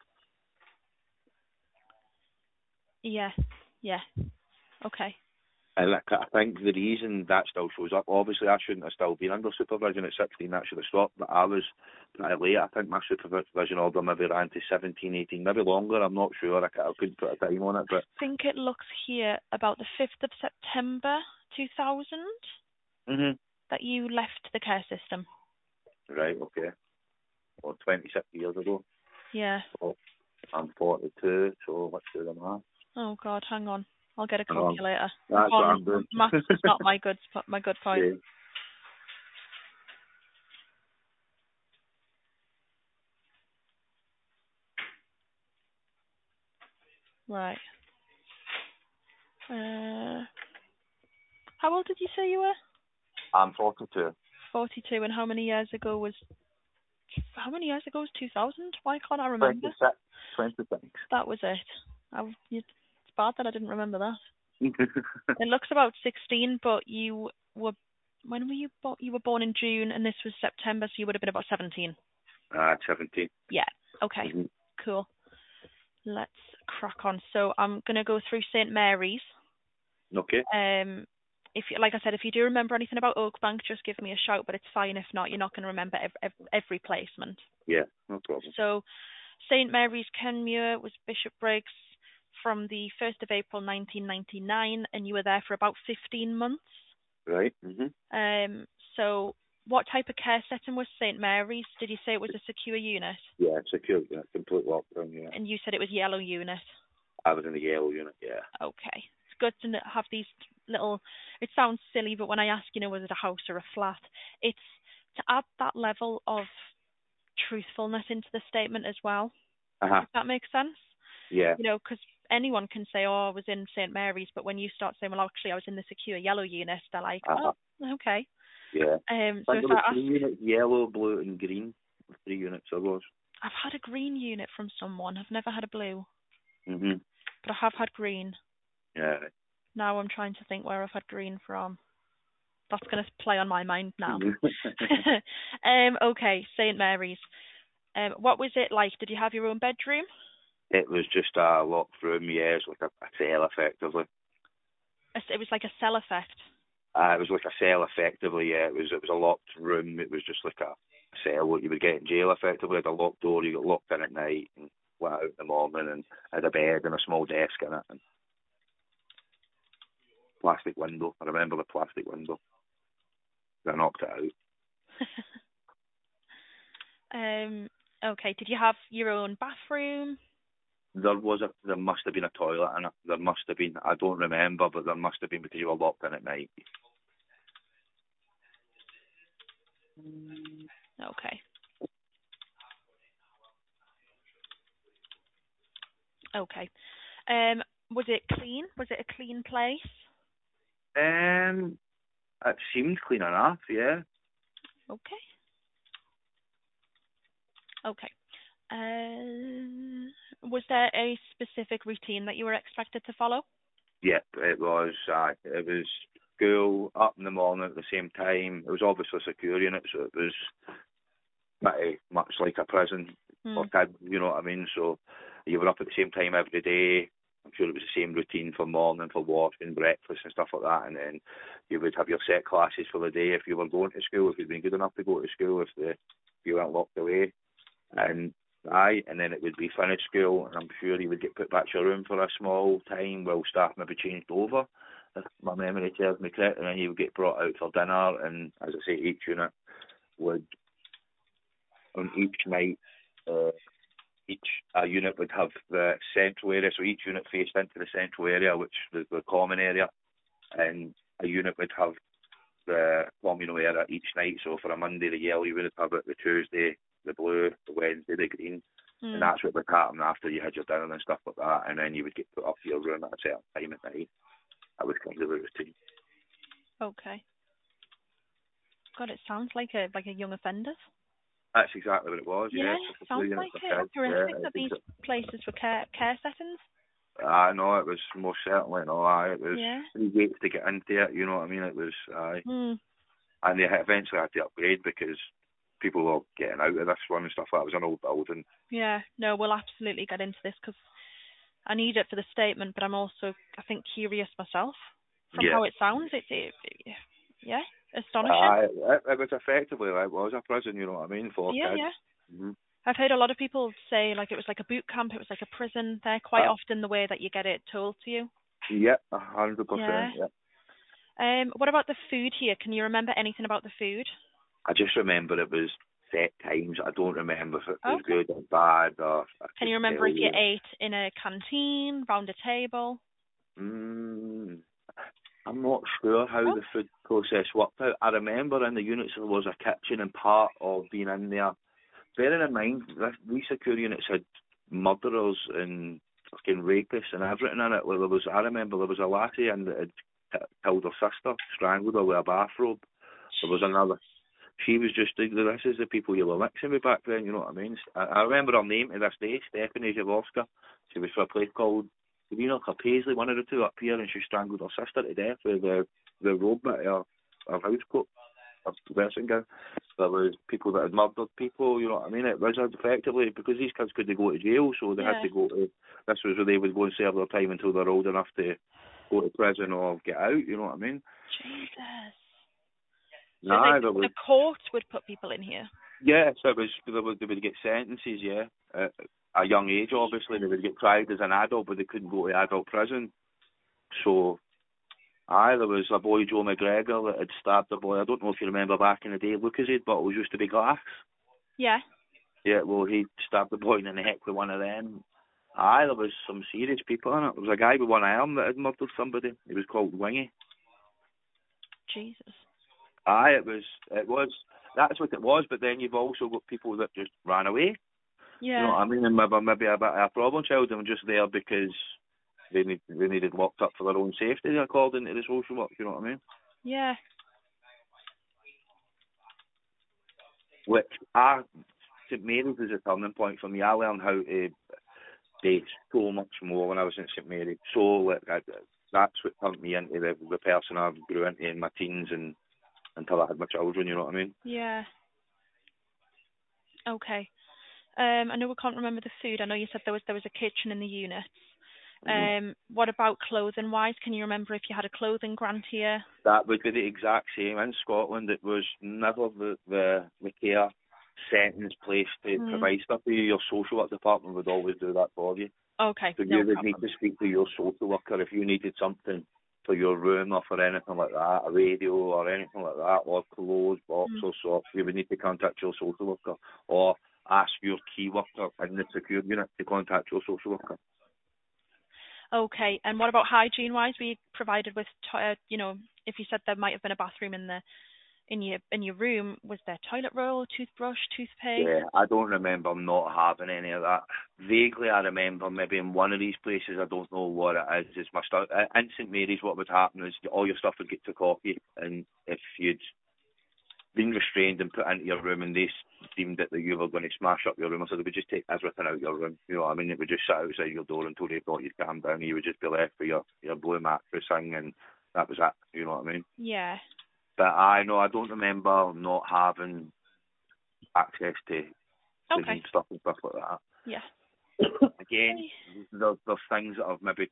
Yeah. Yeah. Okay. And I think the reason that still shows up, obviously I shouldn't have still been under supervision at 16, that should have stopped, but I was pretty late. I think my supervision order maybe ran to 17, 18, maybe longer, I'm not sure, I couldn't put a time on it, but... I think it looks here about the 5th of September 2000 that you left the care system. Right, okay. Well, 26 years ago. Yeah. So I'm 42, so let's do the math. Oh God, hang on. I'll get a calculator. That's what I'm doing. Maths is not my good point. Yeah. Right. How old did you say you were? I'm 42. 42. And how many years ago was 2000? Why can't I remember? 26. That was it. It's bad that I didn't remember that. It looks about 16, but you were... When were you born? You were born in June, and this was September, so you would have been about 17. 17. Yeah. Okay. Cool. Let's crack on. So I'm going to go through St Mary's. Okay. If you, like I said, if you do remember anything about Oakbank, just give me a shout. But it's fine if not. You're not going to remember every placement. Yeah, no problem. So St Mary's Kenmure was Bishop Briggs from the 1st of April 1999, and you were there for about 15 months. Right. So what type of care setting was St Mary's? Did you say it was a secure unit? Yeah, secure, yeah, complete lockdown, yeah. And you said it was yellow unit? I was in the yellow unit, yeah. Okay. It's good to have these little... It sounds silly, but when I ask, was it a house or a flat? It's to add that level of truthfulness into the statement as well. If that makes sense? Yeah. Because anyone can say, oh, I was in St Mary's, but when you start saying, well, actually, I was in the secure yellow unit, they're like, oh, okay. Yeah. So if I ask... 3 units, yellow, blue and green. 3 units I was. I've had a green unit from someone. I've never had a blue. But I have had green. Yeah. Now I'm trying to think where I've had green from. That's going to play on my mind now. Okay, St Mary's. What was it like? Did you have your own bedroom? It was just a locked room, yeah. It was like a cell, effectively. It was like a cell effect? It was like a cell, effectively, yeah. It was a locked room. It was just like cell. You would get in jail effectively. Had a locked door. You got locked in at night and let out in the morning, and had a bed and a small desk in it and plastic window. I remember the plastic window. I knocked it out. Okay. Did you have your own bathroom? There must have been a toilet in it. There must have been. I don't remember, but there must have been because you were locked in at night. Okay. Okay. Was it clean? Was it a clean place? It seemed clean enough, yeah. Okay. Okay. Was there a specific routine that you were expected to follow? Yeah, it was. It was school up in the morning at the same time. It was obviously a secure unit, so it was pretty much like a prison for kids, you know what I mean? So you were up at the same time every day. I'm sure it was the same routine for morning, for washing, breakfast and stuff like that. And then you would have your set classes for the day if you were going to school, if you'd been good enough to go to school, if you weren't locked away. And then it would be finished school, and I'm sure you would get put back to your room for a small time while staff maybe changed over, if my memory serves me correct, and then you would get brought out for dinner. And as I say, each unit would, on each night, each unit would have the central area, so each unit faced into the central area, which was the common area, and a unit would have the communal area each night. So for a Monday, the yellow, you would have it, the Tuesday, the blue, the Wednesday, the green. And that's what would happen after you had your dinner and stuff like that, and then you would get put up to your room at a certain time at night. That was kind of the routine. Okay. God, it sounds like a young offenders. That's exactly what it was, yeah. Yeah, Sounds like it. Horrific that these places were care settings. No, it was most certainly it was 3 weeks to get into it, you know what I mean? It was, and they eventually had to upgrade because people were getting out of this one and stuff like that. It was an old building. Yeah, no, we'll absolutely get into this because I need it for the statement, but I'm also, I think, curious myself from how it sounds. Yeah, astonishing. It was effectively, it was a prison, you know what I mean, for kids. Yeah. Mm-hmm. I've heard a lot of people say like it was like a boot camp, it was like a prison. They're quite often the way that you get it told to you. Yeah, 100%. Yeah. What about the food here? Can you remember anything about the food? I just remember it was set times. I don't remember if it was good or bad. Can you remember if you ate in a canteen, round a table? I'm not sure how the food process worked out. I remember in the units there was a kitchen and part of being in there. Bearing in mind, these secure units had murderers and fucking rapists and everything in it. I remember there was a lassie in that had killed her sister, strangled her with a bathrobe. There was another. She was just, this is the people you were mixing with back then, you know what I mean? I remember her name to this day, Stephanie Jaworska. She was for a place called Serena or Paisley, one of the two up here, and she strangled her sister to death with the robe bit of her house coat, her dressing gown. There was people that had murdered people, you know what I mean? It was effectively, because these kids couldn't go to jail, so they had to go to, this was where they would go and serve their time until they're old enough to go to prison or get out, you know what I mean? Jesus. So the court would put people in here? Yes, they would get sentences, at a young age, obviously. They would get tried as an adult, but they couldn't go to adult prison. So, there was a boy, Joe McGregor, that had stabbed a boy. I don't know if you remember back in the day, Lucozade bottles used to be glass. Yeah. Yeah, well, he stabbed the boy in the neck with one of them. There was some serious people in it. There was a guy with one arm that had murdered somebody. He was called Wingy. Jesus. It was, that's what it was, but then you've also got people that just ran away. Yeah. You know what I mean? And maybe a bit of a problem child, and were just there because they needed locked up for their own safety, according to the social work, you know what I mean? Yeah. Which, St Mary's is a turning point for me. I learned how to date so much more when I was in St Mary's. So, that's what turned me into the person I grew into in my teens and until I had my children, you know what I mean? Yeah. Okay. I know we can't remember the food. I know you said there was a kitchen in the units. What about clothing wise? Can you remember if you had a clothing grant here? That would be the exact same in Scotland. It was never the care sentence place to provide stuff for you. Your social work department would always do that for you. Okay, So no you would problem. need to speak to your social worker if you needed something for your room or for anything like that, a radio or anything like that, or clothes, box or socks. You would need to contact your social worker or ask your key worker in the secure unit to contact your social worker. Okay, and what about hygiene-wise? Were you provided with, if you said there might have been a bathroom in your room, was there toilet roll, toothbrush, toothpaste? Yeah, I don't remember not having any of that. Vaguely, I remember maybe in one of these places, I don't know what it is. It's my stuff. In St Mary's, what would happen is all your stuff would get took off you, and if you'd been restrained and put into your room, and they deemed it that you were going to smash up your room, so they would just take everything out of your room. You know what I mean? It would just sit outside your door until they thought you'd calm down. You would just be left with your blue mattress thing, and that was it. You know what I mean? Yeah. But I don't remember not having access to stuff and stuff like that. Yeah. Again, there's things that I've maybe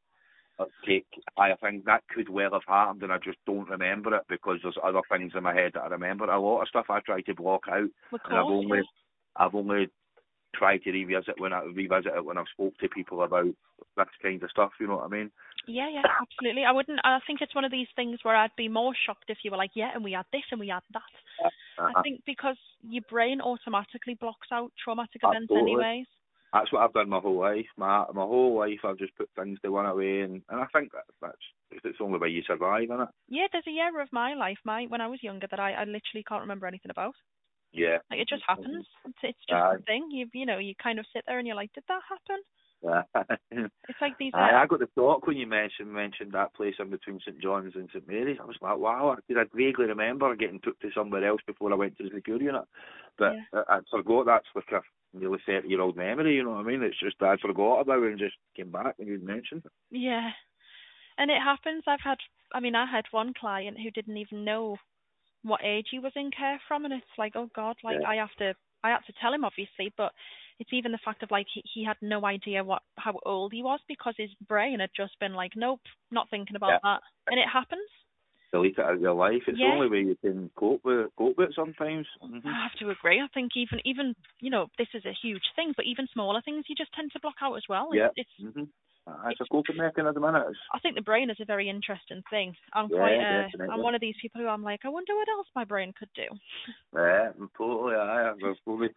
I think that could well have happened, and I just don't remember it because there's other things in my head that I remember. A lot of stuff I try to block out, and I've only tried to revisit it when I've spoke to people about this kind of stuff. You know what I mean? Yeah, absolutely. I think it's one of these things where I'd be more shocked if you were like, yeah, and we had this and we had that. I think because your brain automatically blocks out traumatic events anyways. That's what I've done my whole life. My whole life I've just put things to one away, and I think it's the only way you survive, isn't it? Yeah, there's a year of my life, when I was younger, that I literally can't remember anything about. Yeah. Like, it just happens. It's just a thing. You kind of sit there and you're like, did that happen? Yeah. It's like these. I got the shock when you mentioned that place in between St John's and St Mary's. I was like, wow, I vaguely remember getting took to somewhere else before I went to the secure unit. But I forgot that's like a nearly 30-year-old memory, you know what I mean? It's just I forgot about it and just came back when you mentioned it. Yeah. And it happens. I had one client who didn't even know what age he was in care from, and it's like, oh God, like I had to tell him, obviously, but it's even the fact of like he had no idea how old he was because his brain had just been like, nope, not thinking about that. And it happens. Delete it out of your life. It's the only way you can cope with it sometimes. Mm-hmm. I have to agree. I think even this is a huge thing, but even smaller things you just tend to block out as well. It's a coping mechanism, isn't it? I think the brain is a very interesting thing. I'm one of these people who I'm like, I wonder what else my brain could do. Yeah, totally. There's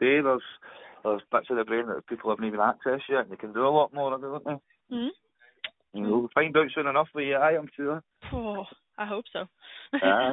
bits of the brain that people haven't even accessed yet, and they can do a lot more, don't they? We'll find out soon enough with you, I'm sure. Oh, I hope so. Yeah.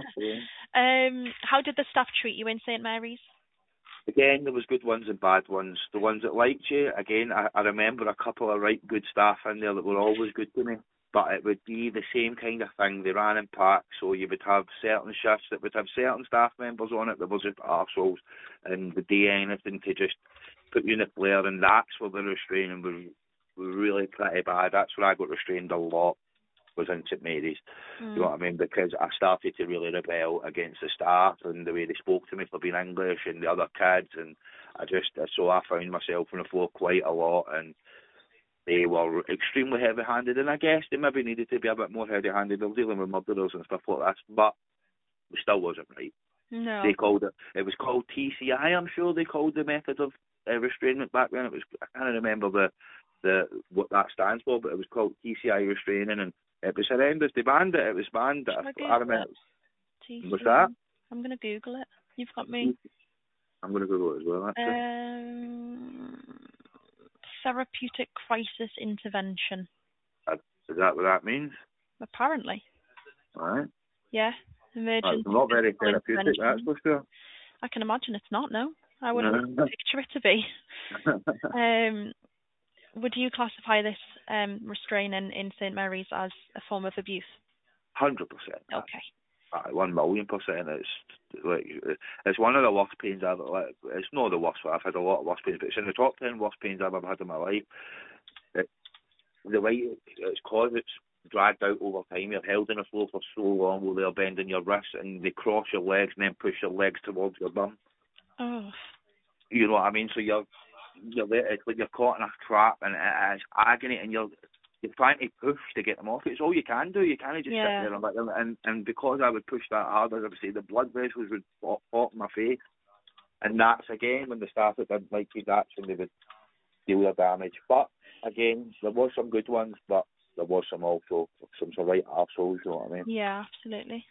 How did the staff treat you in St Mary's? Again, there was good ones and bad ones. The ones that liked you, again, I remember a couple of right good staff in there that were always good to me. But it would be the same kind of thing. They ran in packs, so you would have certain shifts that would have certain staff members on it that were just arseholes and would do anything to just put you in the flare, and that's where the restraining was really pretty bad. That's where I got restrained a lot, was in St Mary's. You know what I mean? Because I started to really rebel against the staff and the way they spoke to me for being English and the other kids, and I found myself on the floor quite a lot, and they were extremely heavy-handed, and I guess they maybe needed to be a bit more heavy-handed. They were dealing with murderers and stuff like that, but it still wasn't right. No. They called it was called TCI, I'm sure they called the method of restrainment back then. I can't remember the what that stands for, but it was called TCI restraining, and it was horrendous. They banned it. It was banned. I remember. What's that? I'm going to Google it. You've got me. I'm going to Google it as well, actually. Therapeutic crisis intervention. Is that what that means? Apparently. Right. Yeah. Emergency. It's not very therapeutic, that's for sure. I can imagine it's not, no. I wouldn't picture it to be. Would you classify this restraining in St Mary's as a form of abuse? 100%. Okay. 1,000,000%. It's one of the worst pains I've ever. It's not the worst. I've had a lot of worst pains, but it's in the top 10 worst pains I've ever had in my life. The way it's caused, it's dragged out over time. You're held on the floor for so long while they're bending your wrists, and they cross your legs and then push your legs towards your bum. Oh. You know what I mean? So it's like you're caught in a trap, and it's agony, and you're trying to push to get them off. It's all you can do. You can't just sit there and let them. And because I would push that hard, as I would say, the blood vessels would pop in my face, And that's, again, when the staff that didn't like you, that's when they would deal their damage. But, again, there was some good ones, but there was some also, some right arseholes, you know what I mean? Yeah, absolutely.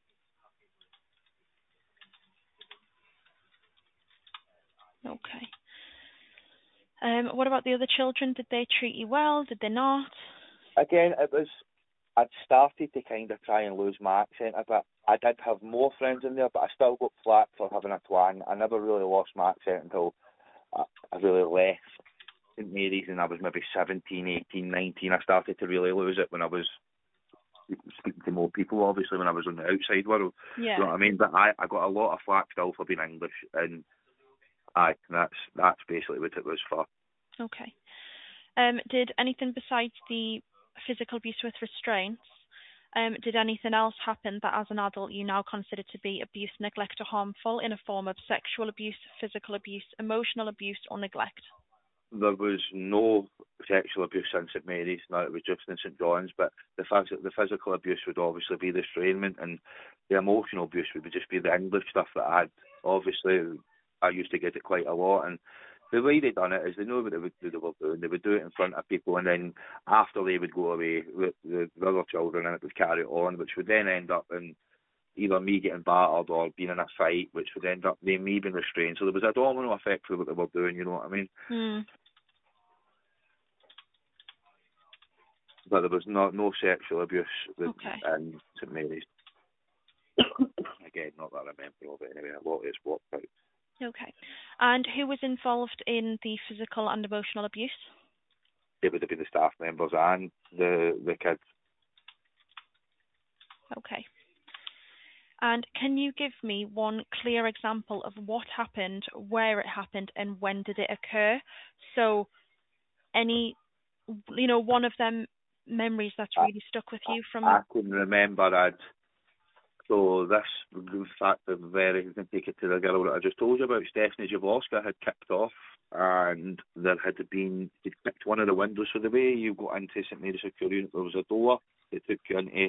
Okay. What about the other children? Did they treat you well? Did they not? Again, I'd started to kind of try and lose my accent a bit. I did have more friends in there, but I still got flack for having a twang. I never really lost my accent until I really left St Mary's, and I was maybe 17, 18, 19. I started to really lose it when I was speaking to more people, obviously, when I was on the outside world. Yeah. You know what I mean? But I got a lot of flack still for being English, and that's basically what it was for. Okay. Did anything besides the physical abuse with restraints, did anything else happen that as an adult you now consider to be abuse, neglect or harmful in a form of sexual abuse, physical abuse, emotional abuse or neglect? There was no sexual abuse in St Mary's, no, it was just in St John's, but the physical abuse would obviously be the restrainment, and the emotional abuse would just be the English stuff that I had. Obviously, I used to get it quite a lot, and the way they done it is they knew what they were doing. They would do it in front of people, and then after they would go away with the other children, and it would carry on, which would then end up in either me getting battered or being in a fight, which would end up me being restrained. So there was a domino effect for what they were doing, you know what I mean? But there was no sexual abuse in St Mary's. Again, not that I remember of it anyway. A lot is walked out. Okay. And who was involved in the physical and emotional abuse? It would have been the staff members and the kids. Okay. And can you give me one clear example of what happened, where it happened, and when did it occur? So, one of them memories that's really stuck with you from... I can remember so this, in fact, I can take it to the girl that I just told you about, Stephanie Jaworska, had kicked off, and he'd kicked one of the windows. So the way you got into St Mary's Secure Unit, there was a door that took you into,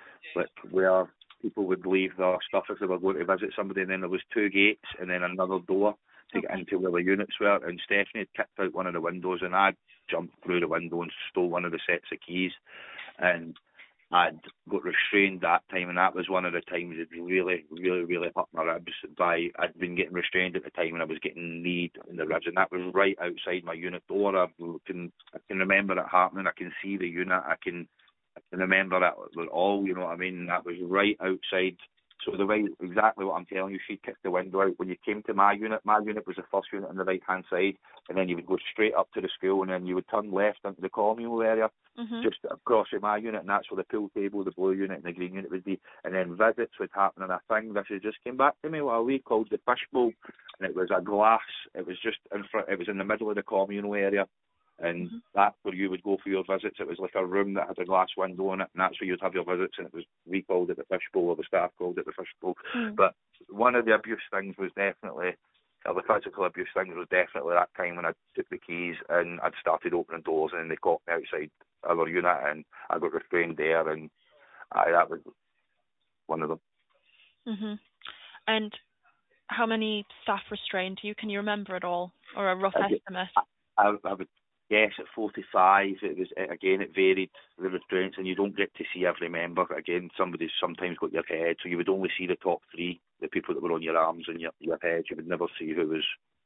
where people would leave their stuff if they were going to visit somebody, and then there was two gates and then another door to get into where the units were, and Stephanie had kicked out one of the windows, and I jumped through the window and stole one of the sets of keys, and I'd got restrained that time, and that was one of the times it really, really, really hurt my ribs. I'd been getting restrained at the time, and I was getting kneed in the ribs, and that was right outside my unit door. I can remember it happening. I can see the unit. I can remember it all. You know what I mean? That was right outside. So the way, exactly what I'm telling you, she kicked the window out. When you came to my unit was the first unit on the right-hand side, and then you would go straight up to the school, and then you would turn left into the communal area, just across at my unit, and that's where the pool table, the blue unit and the green unit would be. And then visits would happen, and I think this has just came back to me while we called the fishbowl, and it was a glass. It was just in front. It was in the middle of the communal area. And that's where you would go for your visits. It was like a room that had a glass window in it, and that's where you'd have your visits, and we called it the fishbowl, or the staff called it the fishbowl. But one of the abuse things was definitely, or the physical abuse things was definitely that time when I took the keys and I'd started opening doors, and they caught me outside our unit, and I got restrained there, and that was one of them. And how many staff restrained you? Can you remember it all, or a rough estimate? I would guess at 45. It varied, the restraints, and you don't get to see every member. Again, somebody's sometimes got your head, so you would only see the top three, the people that were on your arms and your head. You would never see who was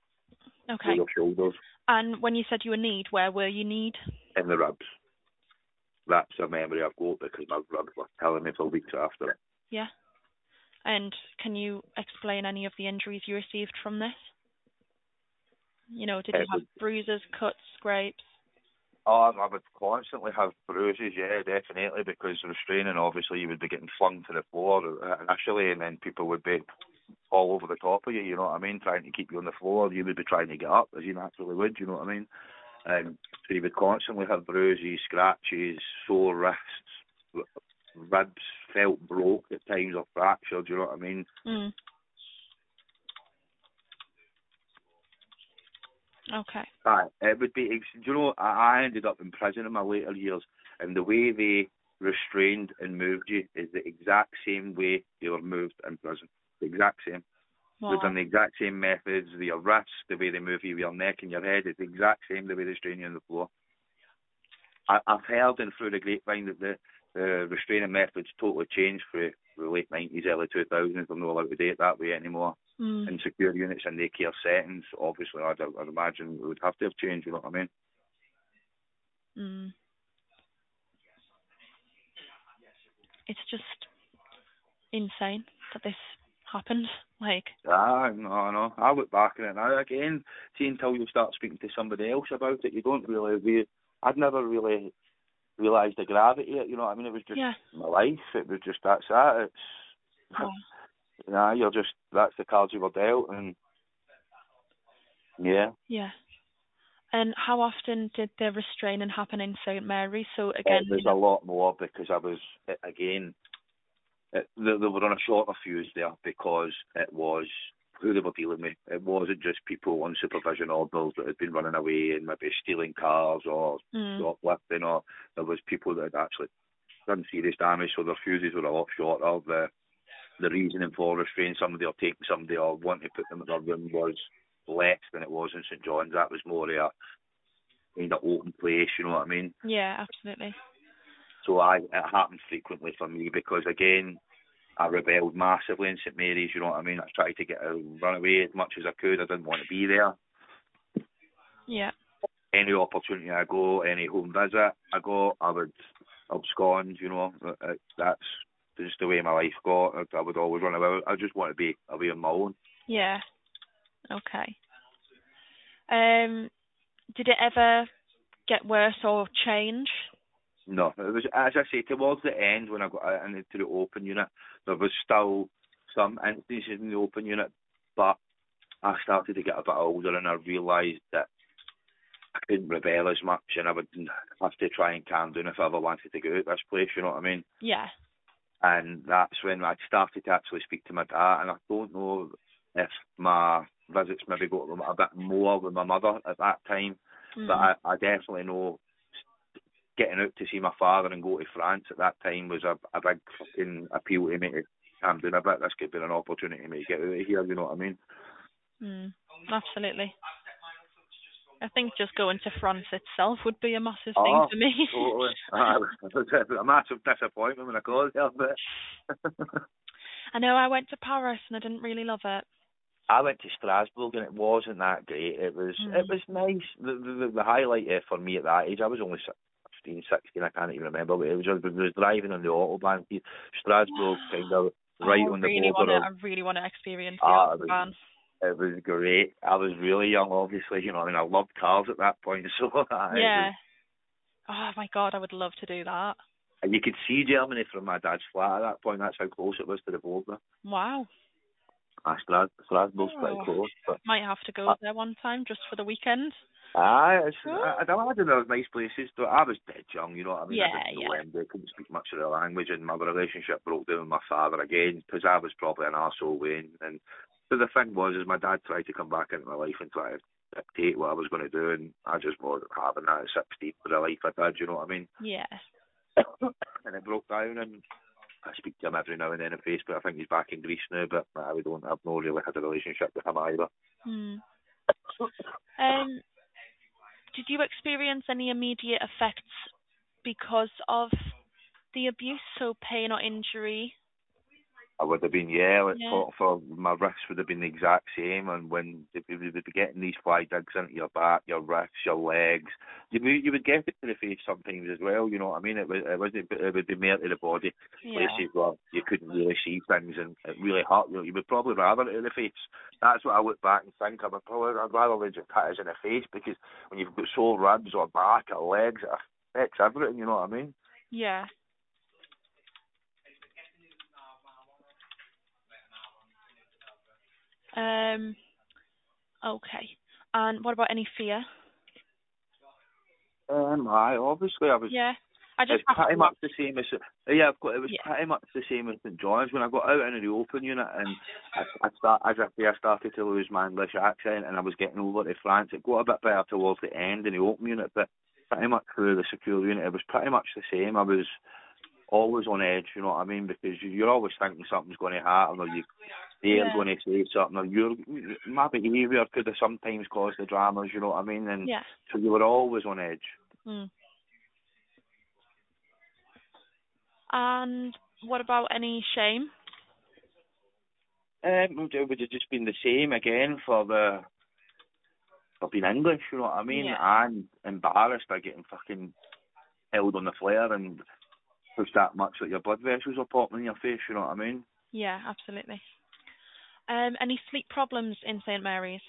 on your shoulders. And when you said you were kneed, where were you kneed? In the ribs. That's a memory I've got, because my ribs were telling me for weeks after it. Yeah. And can you explain any of the injuries you received from this? Did you have bruises, cuts, scrapes? I would constantly have bruises, yeah, definitely, because restraining, obviously, you would be getting flung to the floor initially, and then people would be all over the top of you, you know what I mean, trying to keep you on the floor. You would be trying to get up, as you naturally would, you know what I mean. So you would constantly have bruises, scratches, sore wrists, ribs felt broke at times or fractured, you know what I mean. Okay. It would be, I ended up in prison in my later years, and the way they restrained and moved you is the exact same way you were moved in prison. The exact same. Wow. They've done the exact same methods, your wrists, the way they move you with your neck and your head, it's the exact same the way they strain you on the floor. I've heard and through the grapevine that the restraining methods totally changed for the late 90s, early 2000s. They're not allowed to do it that way anymore. In secure units and daycare settings, obviously, I'd imagine it would have to have changed, you know what I mean? It's just insane that this happened. Like, no. I look back on it now again. See, until you start speaking to somebody else about it, you don't really. I'd never really realised the gravity of it. You know what I mean? It was just my life. It was just that's that. It's you're just that's the cards you were dealt, and yeah. And how often did the restraining happen in St Mary's? So again, there's a lot more because I was again. They were on a shorter fuse there because it was who they were dealing with. It wasn't just people on supervision orders that had been running away and maybe stealing cars or shoplifting, or there was people that had actually done serious damage, so their fuses were a lot shorter. The reasoning for restraining somebody or taking somebody or wanting to put them in their room was less than it was in St John's. That was more a kind of open place, you know what I mean? Yeah, absolutely. So it happened frequently for me because, again, I rebelled massively in St Mary's, you know what I mean? I tried to run away as much as I could. I didn't want to be there. Yeah. Any opportunity I go, any home visit I go, I would abscond, you know. That's just the way my life got. I would always run away. I just want to be away on my own. Yeah. Okay. Did it ever get worse or change? No, it was, as I say, towards the end when I got into the open unit, there was still some instances in the open unit, but I started to get a bit older and I realised that I couldn't rebel as much and I would have to try and calm down if I ever wanted to go out this place, you know what I mean? Yeah. And that's when I started to actually speak to my dad, and I don't know if my visits maybe got a bit more with my mother at that time, but I definitely know getting out to see my father and go to France at that time was a big fucking appeal to me to calm down a bit. This could be an opportunity for me to get out of here, you know what I mean? Absolutely. I think just going to France itself would be a massive thing for me. Totally. It was a massive disappointment when I got there, but I know I went to Paris and I didn't really love it. I went to Strasbourg and it wasn't that great. It was nice. The highlight for me at that age, I was only 15, 16, I can't even remember, but it was driving on the Autobahn. Strasbourg kind of right on the border. I really want to experience the Autobahn. It was great. I was really young, obviously, you know, I loved cars at that point, so yeah. Oh my God, I would love to do that. And you could see Germany from my dad's flat at that point. That's how close it was to the border. Wow. Strasbourg's pretty close. But might have to go there one time just for the weekend. I imagine there was nice places, but I was dead young, you know what I mean? I couldn't speak much of the language, and my relationship broke down with my father again because I was probably an arsehole Wayne. And but the thing was, is my dad tried to come back into my life and try to dictate what I was going to do, and I just wasn't having that at 16 for the life I did, you know what I mean? Yeah. And it broke down, and I speak to him every now and then on Facebook. I think he's back in Greece now, but I've not really had a relationship with him either. Did you experience any immediate effects because of the abuse, so pain or injury? I would have been, for my wrists would have been the exact same, and when you would be getting these fly digs into your back, your wrists, your legs, you would get it to the face sometimes as well, you know what I mean? It would be more to the body, places where you couldn't really see things, and it really hurt you. You would probably rather it to the face. That's what I look back and think. I'd rather they just hit us in the face, because when you've got sore ribs or back or legs, it affects everything, you know what I mean? Yeah. Okay. And what about any fear? Obviously I was. Yeah. It's pretty much the same as pretty much the same as St John's. When I got out into the open unit and I started to lose my English accent and I was getting over to France. It got a bit better towards the end in the open unit, but pretty much through the secure unit it was pretty much the same. I was always on edge, you know what I mean? Because you're always thinking something's going to happen, or they're Yeah. going to say something, or my behaviour could have sometimes caused the dramas, you know what I mean? And Yeah. so you were always on edge. Mm. And what about any shame? Would have just been the same again for being English, you know what I mean? Yeah. And embarrassed by getting fucking held on the flare and pushed that much that your blood vessels are popping in your face, you know what I mean? Yeah, absolutely. Any sleep problems in St Mary's?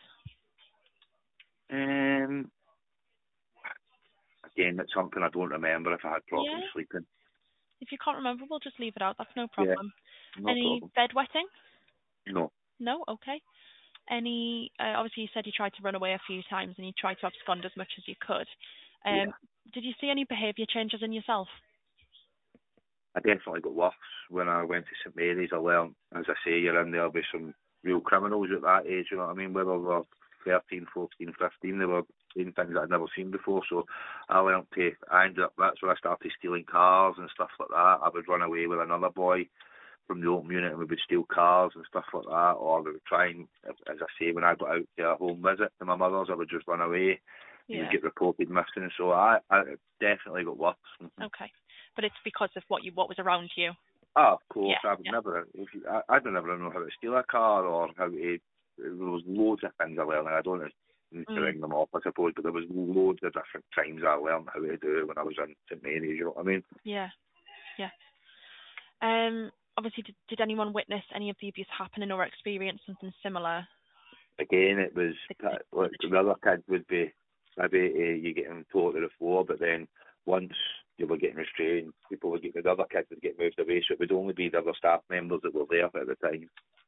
Um, Again, it's something I don't remember if I had problems Yeah. sleeping. If you can't remember, we'll just leave it out. That's no Yeah, problem. no Any problem. bedwetting? No. No? Okay. Any, obviously you said you tried to run away a few times and you tried to abscond as much as you could. Yeah. Did you see any behaviour changes in yourself? I definitely got worse when I went to St Mary's. I learned, as I say, you're in there with some real criminals at that age, you know what I mean? Whether they were 13, 14, 15, they were doing things that I'd never seen before. So I ended up, that's when I started stealing cars and stuff like that. I would run away with another boy from the open unit and we would steal cars and stuff like that. Or we would try and, as I say, when I got out to a home visit to my mother's, I would just run away. He would Yeah. get reported missing. So I definitely got worse. Okay. But it's because of what was around you. Oh, of course, Yeah. I would never. I'd never know how to steal a car or how to. There was loads of things I learned. I don't need to ring them off, I suppose, but there was loads of different times I learned how to do it when I was in St Mary's. You know what I mean? Yeah. Yeah. Obviously, did anyone witness any of the abuse happening or experience something similar? Again, it was like The the other kids would be maybe you getting taught to the floor, but then once you were getting restrained, the other kids would get moved away, so it would only be the other staff members that were there at the time.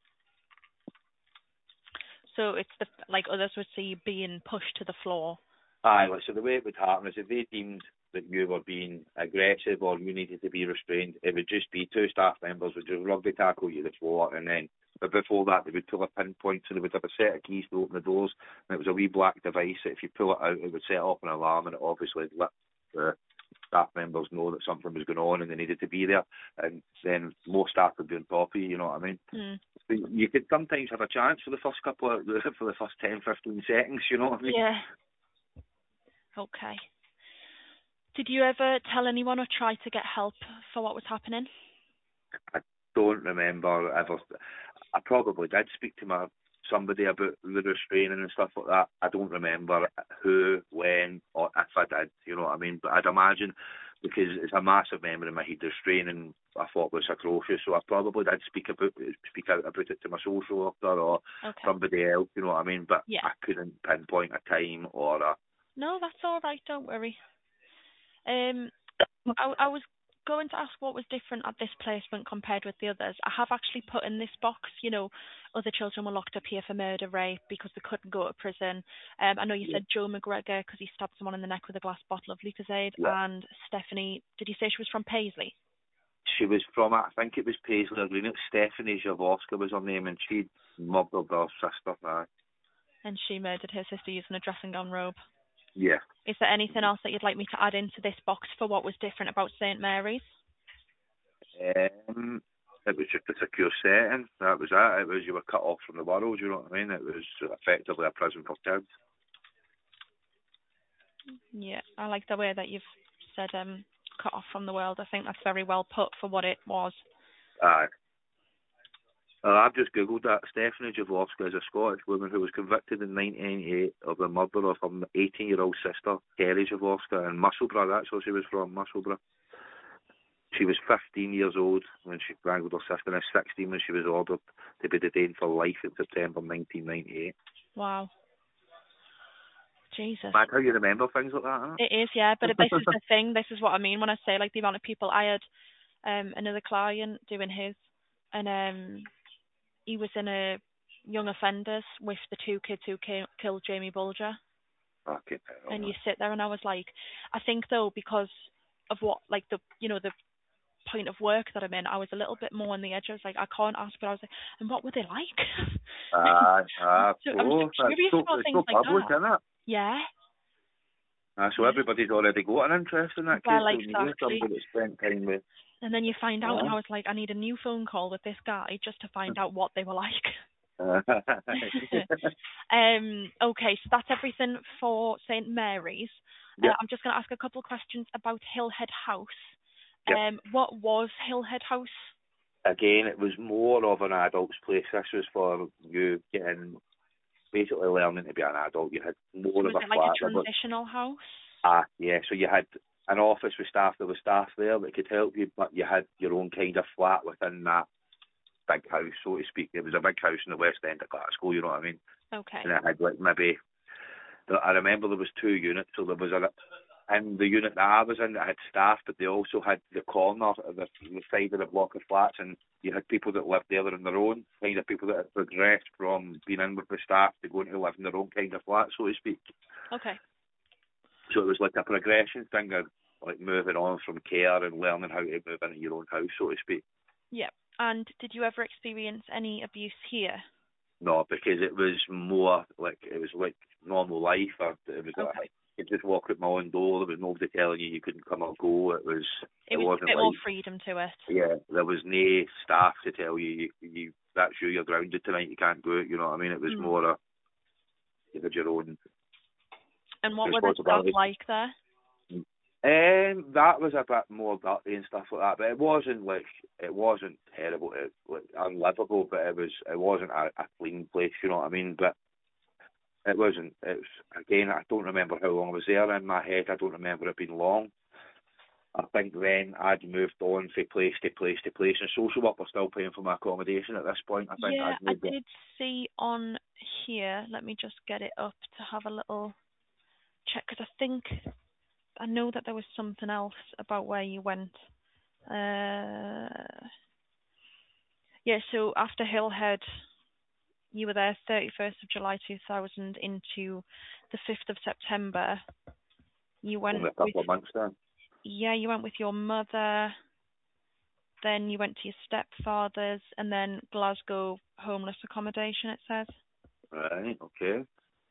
So it's like others would see you being pushed to the floor. Aye, so the way it would happen is if they deemed that you were being aggressive or you needed to be restrained, it would just be two staff members would just rugby tackle you to the floor, and then, but before that, they would pull a pinpoint, so they would have a set of keys to open the doors, and it was a wee black device that if you pull it out, it would set off an alarm, and it obviously let the staff members know that something was going on and they needed to be there, and then more staff would be on top of you, you know what I mean? But you could sometimes have a chance for the first for the first 10, 15 seconds, you know what I mean? Yeah. Okay. Did you ever tell anyone or try to get help for what was happening? I don't remember ever. I probably did speak to somebody about the restraining and stuff like that. I don't remember who, when, or if I did. You know what I mean? But I'd imagine, because it's a massive memory in my head, the restraining I thought was atrocious. So I probably did speak out about it to my social worker or somebody else. You know what I mean? But Yeah. I couldn't pinpoint a time or a. No, that's all right. Don't worry. I was going to ask what was different at this placement compared with the others. I have actually put in this box, other children were locked up here for murder, rape, because they couldn't go to prison. I know you said Joe McGregor because he stabbed someone in the neck with a glass bottle of Lucozade, and Stephanie, did you say she was from Paisley? She was from, I think it was Paisley or Green. Stephanie Jaworska was her name, and she murdered her sister. And she murdered her sister using a dressing gown robe. Yeah. Is there anything else that you'd like me to add into this box for what was different about St Mary's? It was just a secure setting. That was it. It was, you were cut off from the world, you know what I mean? It was effectively a prison for kids. Yeah, I like the way that you've said cut off from the world. I think that's very well put for what it was. Aye. I've just googled that. Stephanie Jaworska is a Scottish woman who was convicted in 1998 of the murder of her 18-year-old sister, Kerry Jaworska, in Musselburgh. That's where she was from, Musselburgh. She was 15 years old when she strangled her sister, and 16 when she was ordered to be detained for life in September 1998. Wow. Jesus. Mad how you remember things like that, huh? It is, yeah, but this is the thing. This is what I mean when I say, like, the amount of people. I had another client doing his, and he was in a young offenders with the two kids who killed Jamie Bulger. Okay. And you sit there, and I was like, I think though, because of what, like, the point of work that I'm in, I was a little bit more on the edge. I was like, I can't ask, but I was like, and what were they like? So I was curious about things like public, that. isn't it? Yeah. So everybody's already got an interest in that case. Well, You know, exactly. somebody that spent time with. And then you find out, and I was like, I need a new phone call with this guy just to find out what they were like. Okay, so that's everything for St Mary's. Yep. I'm just going to ask a couple of questions about Hillhead House. Yep. What was Hillhead House? Again, it was more of an adult's place. This was for you getting, basically learning to be an adult. You had more So of was a it like flat. a transitional house? Yeah, so you had an office with staff. There was staff there that could help you, but you had your own kind of flat within that big house, so to speak. It was a big house in the West End of Glasgow, you know what I mean? Okay. And it had like maybe, I remember there was 2 units, so there was in the unit that I was in that had staff, but they also had the corner of the side of the block of flats, and you had people that lived there on their own, kind of people that had progressed from being in with the staff to going to live in their own kind of flat, so to speak. Okay. So it was like a progression thing of like moving on from care and learning how to move into your own house, so to speak. Yeah. And did you ever experience any abuse here? No, because it was more like, it was like normal life. It was Okay. you could just walk out my own door. There was nobody telling you couldn't come or go. It was wasn't a bit like, more freedom to it. Yeah, there was no staff to tell you that's you're grounded tonight, you can't go out, you know what I mean? It was more you had your own. And what were the staff like there? That was a bit more dirty and stuff like that, but it wasn't terrible, like unlivable, but it wasn't a clean place, you know what I mean? But it was again, I don't remember how long I was there. In my head, I don't remember it being long. I think then I'd moved on from place to place to place, and social work were still paying for my accommodation at this point. I think I did see on here, let me just get it up to have a little check, because I know that there was something else about where you went. Yeah, so after Hillhead, you were there 31st of July 2000 into the 5th of September. You went only a couple of months then. Yeah, you went with your mother. Then you went to your stepfather's, and then Glasgow homeless accommodation, it says. Right, okay.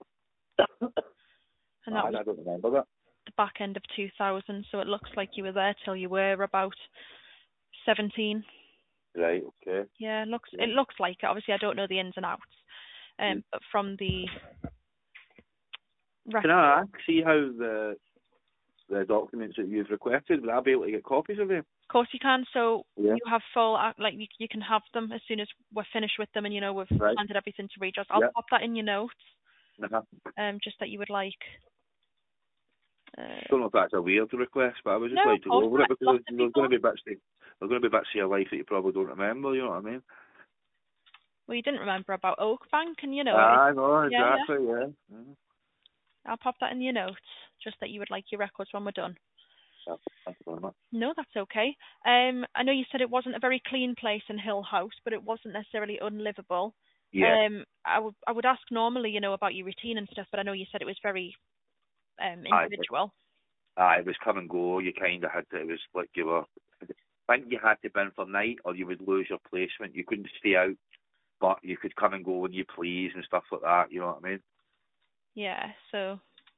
And that was I don't remember that. the back end of 2000, so it looks like you were there till you were about 17. Right, okay. Yeah, it looks like it. Obviously, I don't know the ins and outs. But from the record, Can I see how the documents that you've requested, would I be able to get copies of them? Of course you can. So Yeah. you have full, like you can have them as soon as we're finished with them, and we've handed everything to Redress. I'll pop that in your notes. Just that you would like. I don't know if that's a weird request, but I was just like to go over it, because there's going to be bits of your life that you probably don't remember. You know what I mean? Well, you didn't remember about Oakbank, and I know exactly. Yeah. I'll pop that in your notes, just that you would like your records when we're done. Yeah, thank you very much. No, that's okay. I know you said it wasn't a very clean place in Hill House, but it wasn't necessarily unlivable. Yeah. I would ask normally, about your routine and stuff, but I know you said it was very individual. It was come and go. You kind of had to. It was like you were. I think you had to be in for night, or you would lose your placement. You couldn't stay out, but you could come and go when you please and stuff like that. You know what I mean? Yeah. So.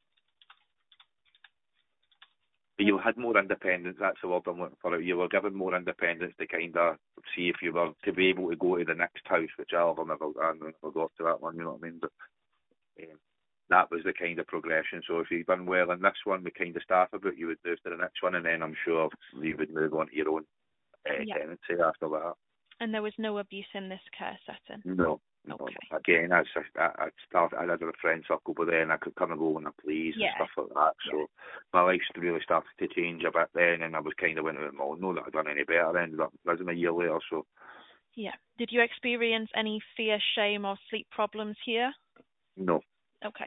But you had more independence. That's the word I'm looking for. You were given more independence to kind of see if you were to be able to go to the next house, which I never got to that one. You know what I mean? But that was the kind of progression. So if you'd done well in this one, the kind of staff about, you would move to the next one, and then I'm sure you would move on to your own tenancy after that. And there was no abuse in this care setting? No. Okay. Again, I had a friend circle, but then I could come and go when I please and stuff like that. So my life really started to change a bit then, and I was kind of went out well, not that I'd done any better. I ended up prison a year later. So. Yeah. Did you experience any fear, shame, or sleep problems here? No. Okay.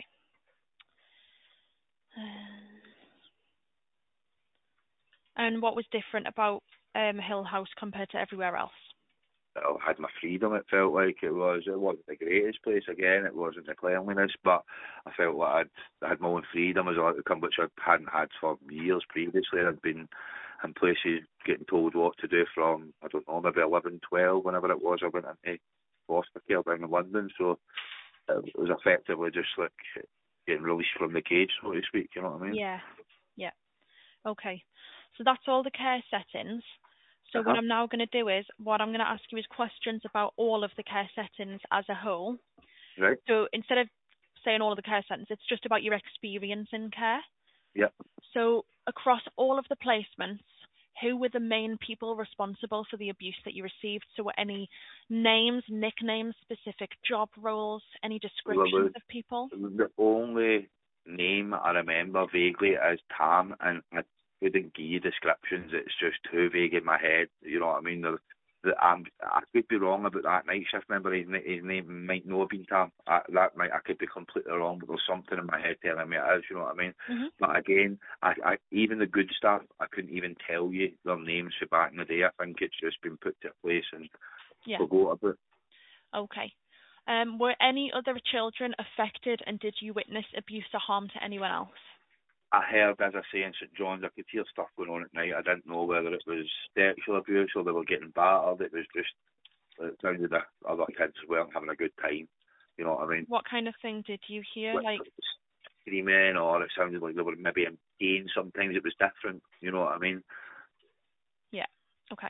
And what was different about Hill House compared to everywhere else? I had my freedom. It felt like it wasn't the greatest place. Again, it wasn't the cleanliness, but I felt like I had my own freedom as a outcome, which I hadn't had for years previously. I'd been in places getting told what to do from, I don't know, maybe 11, 12, whenever it was. I went into foster care down in London, so it was effectively just like getting released from the cage, so to speak, you know what I mean? Yeah. Yeah. Okay. So that's all the care settings. So what I'm now going to do is, what I'm going to ask you is questions about all of the care settings as a whole. Right. So instead of saying all of the care settings, it's just about your experience in care. Yep. So across all of the placements, who were the main people responsible for the abuse that you received? So were any names, nicknames, specific job roles, any descriptions of people? The only name I remember vaguely is Tam, and I couldn't give you descriptions. It's just too vague in my head. You know what I mean? I could be wrong about that night shift member. His name might not have been Tam. I could be completely wrong, but there's something in my head telling me it is. You know what I mean? Mm-hmm. But again, I even the good staff, I couldn't even tell you their names for back in the day. I think it's just been put to place and forgot about. Okay. Were any other children affected, and did you witness abuse or harm to anyone else? I heard, as I say, in St John's, I could hear stuff going on at night. I didn't know whether it was sexual abuse or they were getting battered. It was just, it sounded that other kids weren't having a good time. You know what I mean? What kind of thing did you hear? Like screaming, or it sounded like they were maybe in pain. Sometimes it was different. You know what I mean? Yeah. Okay.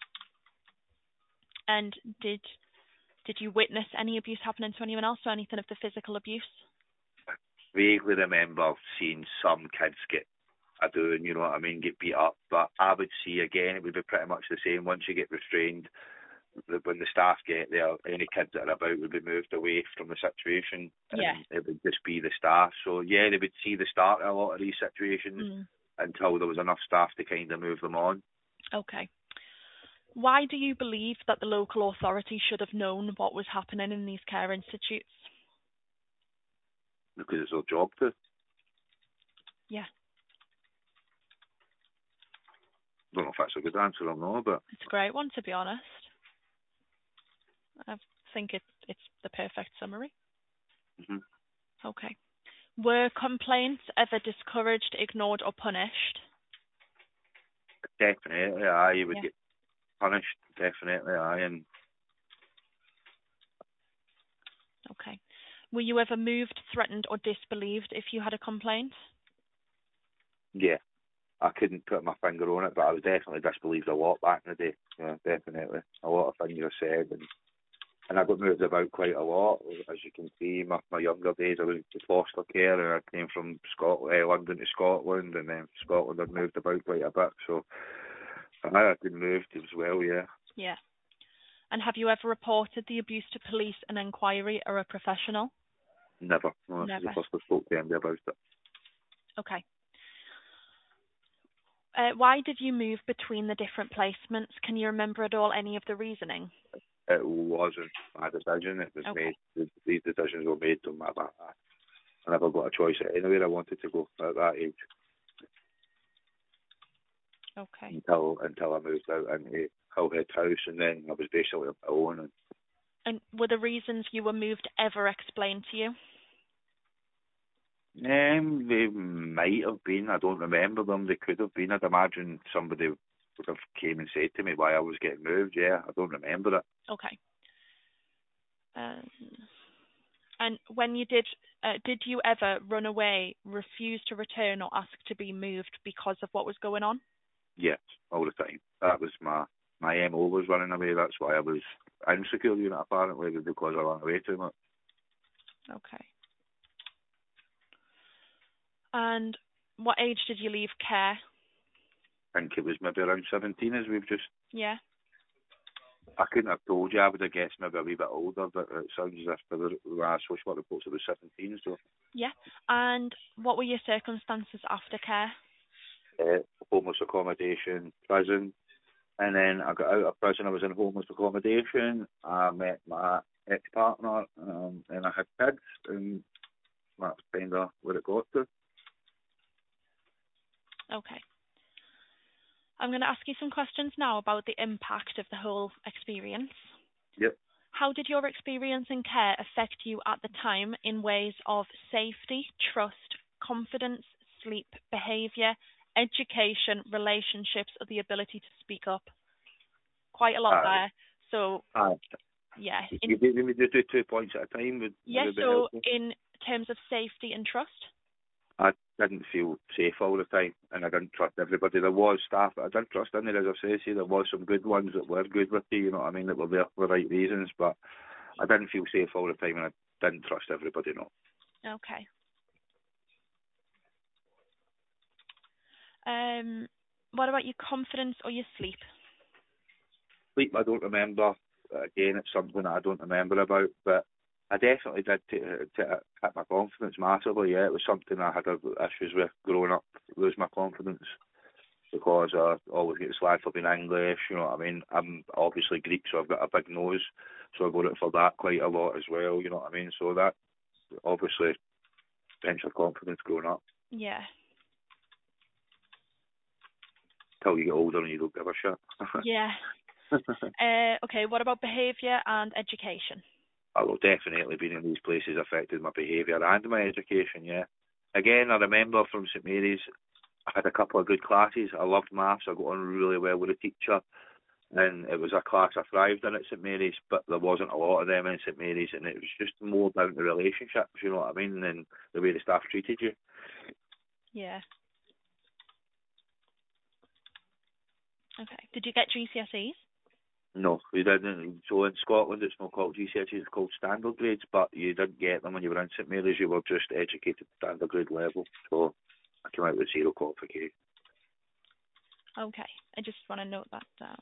And did you witness any abuse happening to anyone else, or anything of the physical abuse? Vaguely remember seeing some kids get doing, you know what I mean, get beat up. But I would see, again, it would be pretty much the same. Once you get restrained, when the staff get there, any kids that are about would be moved away from the situation. Yeah. And it would just be the staff. So, yeah, they would see the start of a lot of these situations until there was enough staff to kind of move them on. Okay. Why do you believe that the local authority should have known what was happening in these care institutes? Because it's their job to. Yeah. I don't know if that's a good answer or not, but... It's a great one, to be honest. I think it's the perfect summary. Mm-hmm. Okay. Were complaints ever discouraged, ignored, or punished? Definitely, aye. You would get punished, definitely, aye. And okay. Were you ever moved, threatened, or disbelieved if you had a complaint? yeah, I couldn't put my finger on it, but I was definitely disbelieved a lot back in the day. Yeah, definitely. A lot of things are said, and I got moved about quite a lot. As you can see, my younger days, I was in foster care, and I came from London to Scotland, and then Scotland I'd moved about quite a bit, so I had been moved as well, yeah. Yeah. And have you ever reported the abuse to police, an inquiry, or a professional? Never. No, this is the first I spoke to anybody about it. Okay. Why did you move between the different placements? Can you remember at all any of the reasoning? It wasn't my decision. It was made. These decisions were made on my back. I never got a choice anywhere I wanted to go at that age. Okay. Until I moved out into Hillhead House, and then I was basically on my own. And were the reasons you were moved ever explained to you? They might have been. I don't remember them. They could have been. I'd imagine somebody would have came and said to me why I was getting moved. Yeah, I don't remember it. Okay. And when you did you ever run away, refuse to return, or ask to be moved because of what was going on? Yes, all the time. That was my MO was running away. That's why I was in secure unit apparently, because I ran away too much. Okay. And what age did you leave care? I think it was maybe around 17, as we've just... Yeah. I couldn't have told you. I would have guessed maybe a wee bit older, but it sounds as if the social work reports it was 17, so... Yeah. And what were your circumstances after care? Homeless accommodation, prison, and then I got out of prison. I was in homeless accommodation. I met my ex-partner, and I had kids, and that's kind of where it got to. Okay. I'm going to ask you some questions now about the impact of the whole experience. Yep. How did your experience in care affect you at the time in ways of safety, trust, confidence, sleep, behaviour, education, relationships, or the ability to speak up? Quite a lot there. So, yeah. You gave me just do 2 points at a time. So in terms of safety and trust? I didn't feel safe all the time, and I didn't trust everybody. There was staff that I didn't trust in there, as I say. There was some good ones that were good with you know what I mean, that were there for the right reasons, but I didn't feel safe all the time, and I didn't trust everybody, no. Okay. What about your confidence or your sleep? Sleep, I don't remember. Again, it's something that I don't remember about, but I definitely did hit my confidence massively, yeah. It was something I had issues with growing up, lose my confidence, because I always get slagged for being English, you know what I mean. I'm obviously Greek, so I've got a big nose, so I got it for that quite a lot as well, you know what I mean. So that obviously dents your confidence growing up. Yeah. Till you get older and you don't give a shit. Yeah. Okay, what about behaviour and education? Well, definitely being in these places affected my behaviour and my education, yeah. Again, I remember from St Mary's, I had a couple of good classes. I loved maths. I got on really well with the teacher. And it was a class I thrived in at St Mary's, but there wasn't a lot of them in St Mary's, and it was just more down to relationships, you know what I mean, and the way the staff treated you. Yeah. Okay. Did you get GCSEs? No, we didn't. So in Scotland, it's not called GCSEs, it's called standard grades, but you didn't get them when you were in St Mary's. You were just educated standard grade level. So I came out with zero qualification. Okay. I just want to note that down.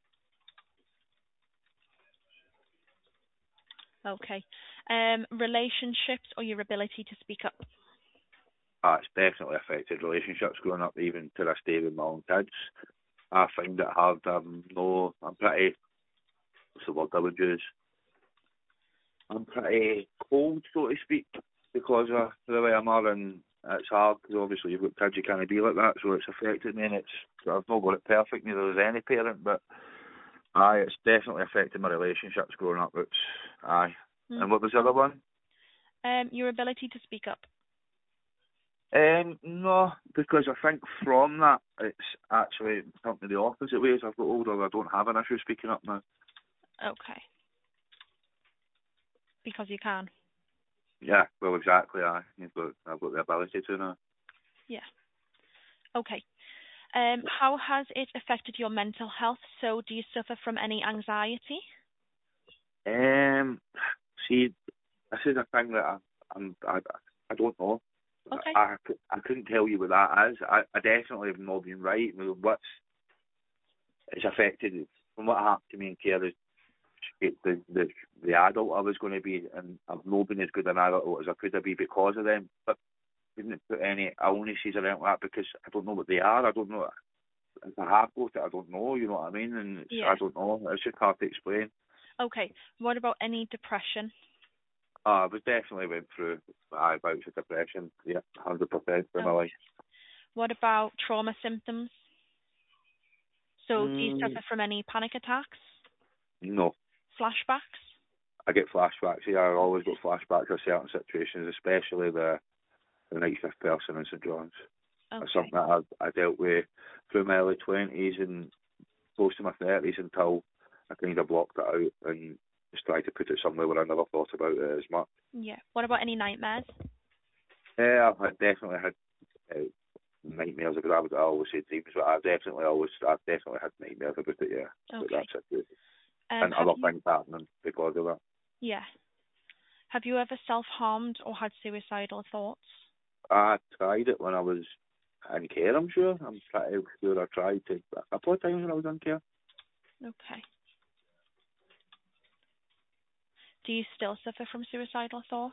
Okay. Relationships or your ability to speak up? It's definitely affected relationships growing up, even to this day with my own kids. I find it hard. I'm pretty, what's the word I would use? I'm pretty cold, so to speak, because of the way I'm are, and it's hard, because obviously you've got kids, you can't be like that, so it's affected me, and I've not got it perfect, neither does any parent, but it's definitely affected my relationships growing up, Mm. And what was the other one? Your ability to speak up. No, because I think from that, it's actually something the opposite way. As I've got older, I don't have an issue speaking up now. Okay. Because you can. Yeah, well, exactly. I've got the ability to now. Yeah. Okay. How has it affected your mental health? So, do you suffer from any anxiety? See, this is a thing that I don't know. Okay. I couldn't tell you what that is. I definitely have not been right. It's affected from what happened to me in care is the adult I was going to be, and I've not been as good an adult as I could have been because of them. But I didn't put any illnesses around that because I don't know what they are. I don't know if I have got it. I don't know. You know what I mean? And I don't know. It's just hard to explain. Okay. What about any depression? I was definitely went through bouts of depression. Yeah, 100% in my life. What about trauma symptoms? So, do you suffer from any panic attacks? No. Flashbacks? I get flashbacks. Yeah, I always got flashbacks of certain situations, especially the night shift person in St John's. Okay. It's something that I dealt with through my early 20s and close to my 30s until I kind of blocked it out and just tried to put it somewhere where I never thought about it as much. Yeah. What about any nightmares? Yeah, I've definitely had nightmares about it. I always say dreams, but I've definitely had nightmares about it, yeah. Okay. But that's it. And other things happening because of that. Yeah. Have you ever self-harmed or had suicidal thoughts? I tried it when I was in care, I'm sure. I'm pretty sure I tried it a couple of times when I was in care. Okay. Do you still suffer from suicidal thoughts?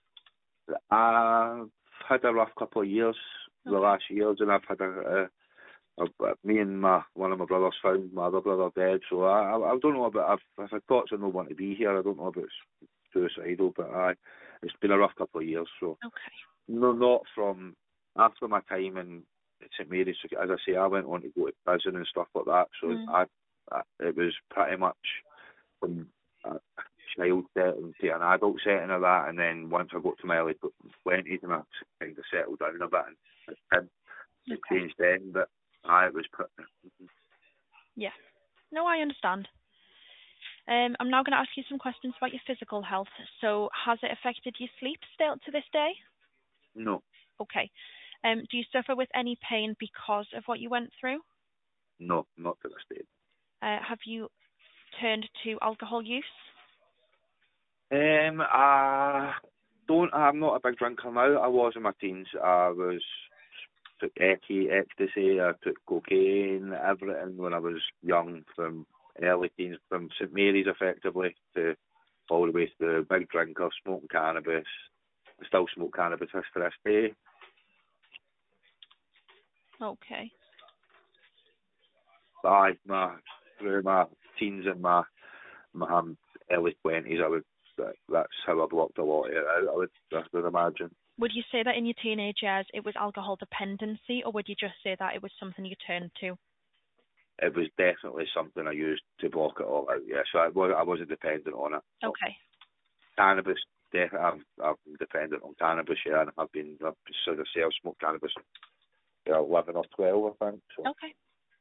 I've had a rough couple of years, the last years, and I've had me and one of my brothers found my other brother dead, so I don't know about, I've had thoughts of not wanting to be here. I don't know about suicidal, but it's been a rough couple of years, so. Okay. No, not from after my time in St Mary's. As I say, I went on to go to prison and stuff like that. So it was pretty much from a child setting to an adult setting of that. And then once I got to my early 20s and I kind of settled down a bit, it changed then. But it was pretty. Yeah. No, I understand. I'm now going to ask you some questions about your physical health. So, has it affected your sleep still to this day? No, Okay. Do you suffer with any pain because of what you went through? no, not to this day. Have you turned to alcohol use? I don't. I'm not a big drinker now. I was in my teens. Took ecstasy. I took cocaine, everything when I was young, from early teens, from St Mary's effectively to all the way to the big drinker, smoking cannabis. I still smoke cannabis to this day. Okay. But through my teens and my early 20s, that's how I've worked a lot of it out, I would imagine. Would you say that in your teenage years it was alcohol dependency, or would you just say that it was something you turned to? It was definitely something I used to block it all out, yeah. So I wasn't dependent on it. So Okay. cannabis, definitely, I'm dependent on cannabis, yeah, and I've sort of self-smoked cannabis 11 or 12, I think. So. Okay.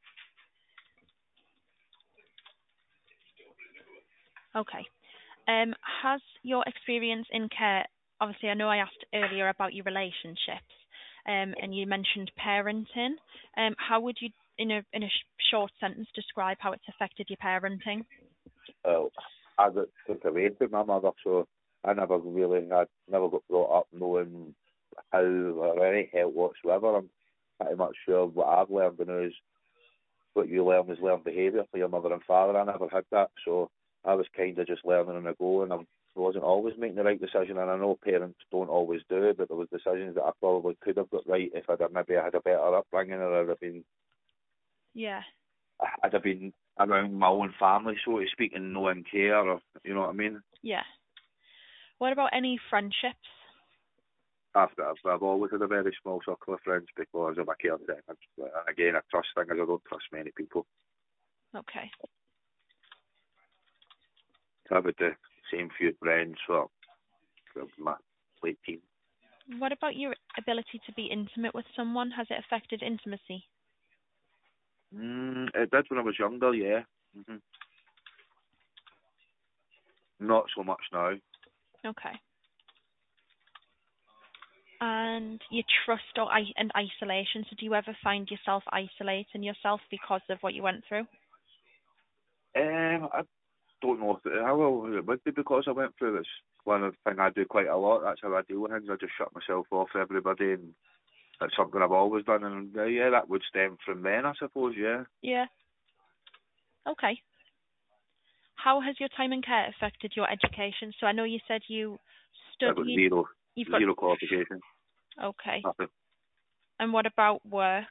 Okay. Has your experience in care, obviously I know I asked earlier about your relationships, and you mentioned parenting. How would you, in a short sentence, describe how it's affected your parenting? I got took away from my mother, so I never got brought up knowing how or any help whatsoever. I'm pretty much sure what I've learned is what you learn is learned behaviour for your mother and father. I never had that, so I was kind of just learning on the go, and I wasn't always making the right decision. And I know parents don't always do, but there was decisions that I probably could have got right if I'd had a better upbringing, or Yeah. I'd have been around my own family, so to speak, and no one care, or you know what I mean. Yeah. What about any friendships? I've always had a very small circle of friends because of my caretaker. And again, a trust thing is I don't trust many people. Okay. So I've had the same few friends for my late teens. What about your ability to be intimate with someone? Has it affected intimacy? It did when I was younger, yeah. Not so much now. Okay. And your trust and isolation. So do you ever find yourself isolating yourself because of what you went through? I don't know how well it would be because I went through this. One of the things I do quite a lot. That's how I deal with things. I just shut myself off everybody, and that's something I've always done. And yeah, that would stem from then, I suppose. Yeah. Yeah. Okay. How has your time in care affected your education? So I know you said you I've got studied. zero qualification. Okay. Nothing. And what about work?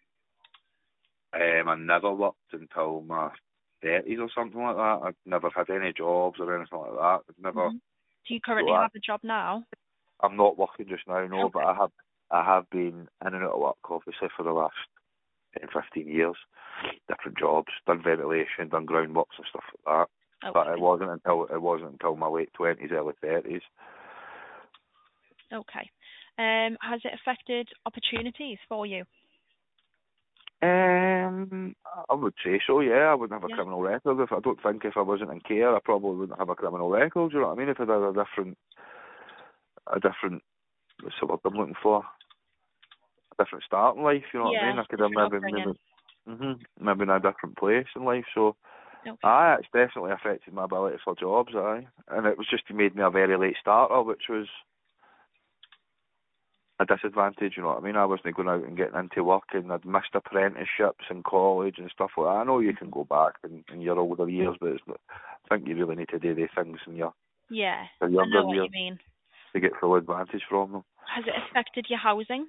I never worked until my 30s or something like that. I've never had any jobs or anything like that. I've never. Do you currently have a job now? I'm not working just now, no, Okay. but I have been in and out of work obviously for the last 10, 15 years. Different jobs, done ventilation, done groundworks and stuff like that. Okay. But it wasn't until my late 20s, early 30s. Okay. Has it affected opportunities for you? I would say so, yeah. I wouldn't have a criminal record. If I wasn't in care, I probably wouldn't have a criminal record, you know what I mean? If I had a different, what's the word I'm looking for? A different start in life, you know what I mean? I could have maybe in a different place in life, so it's definitely affected my ability for jobs, and it was just made me a very late starter, which was a disadvantage, you know what I mean? I wasn't going out and getting into work, and I'd missed apprenticeships in college and stuff like that. I know you can go back in your older years, but I think you really need to do these things in your younger I know what years you mean. to get full advantage from them. Has it affected your housing?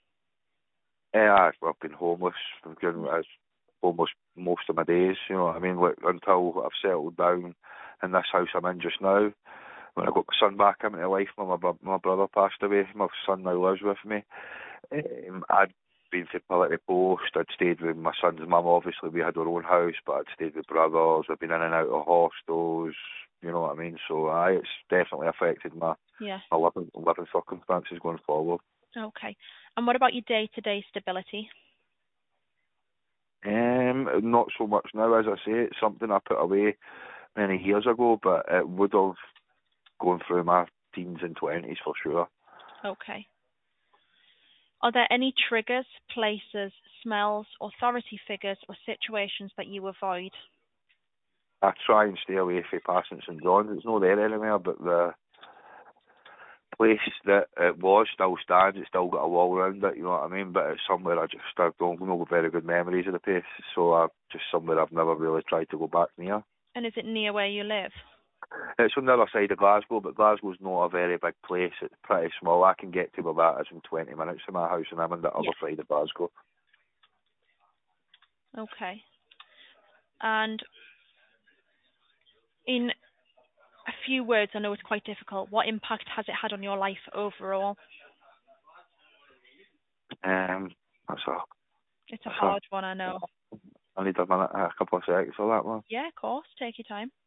I've been homeless. I've been homeless most of my days, you know what I mean? Until I've settled down in this house I'm in just now. When I got my son back into life, my brother passed away. My son now lives with me. I'd been to Pillory Post. I'd stayed with my son's mum. Obviously, we had our own house, but I'd stayed with brothers. I've been in and out of hostels. You know what I mean? So, it's definitely affected my living circumstances going forward. Okay. And what about your day-to-day stability? Not so much now, as I say. It's something I put away many years ago, but it would have gone through my teens and 20s for sure. Okay. Are there any triggers, places, smells, authority figures, or situations that you avoid? I try and stay away from Passing St John's. It's not there anymore, but the place that it was still stands. It's still got a wall around it, you know what I mean? But it's somewhere I don't know very good memories of the place, so just somewhere I've never really tried to go back near. And is it near where you live? It's on the other side of Glasgow, but Glasgow's not a very big place. It's pretty small. I can get to where that is in 20 minutes from my house, and I'm on the other side of Glasgow. Okay. And in a few words, I know it's quite difficult, what impact has it had on your life overall? It's a hard one, I know. I need a couple of seconds for that one. Yeah, of course. Take your time.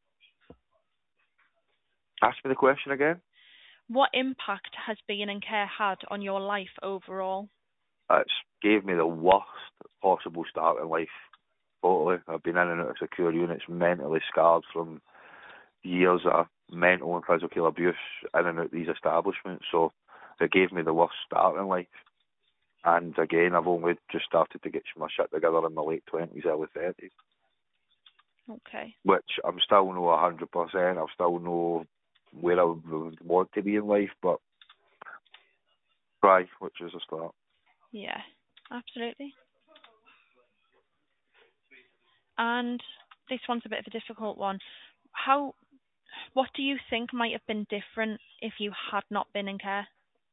Ask me the question again. What impact has being in care had on your life overall? It's gave me the worst possible start in life. Totally. I've been in and out of secure units, mentally scarred from years of mental and physical abuse in and out of these establishments. So it gave me the worst start in life. And again, I've only just started to get my shit together in my late 20s, early 30s. Okay. Which I'm still not 100%. I still know where I would want to be in life, but try, which is a start. Yeah, absolutely. And this one's a bit of a difficult one. What do you think might have been different if you had not been in care?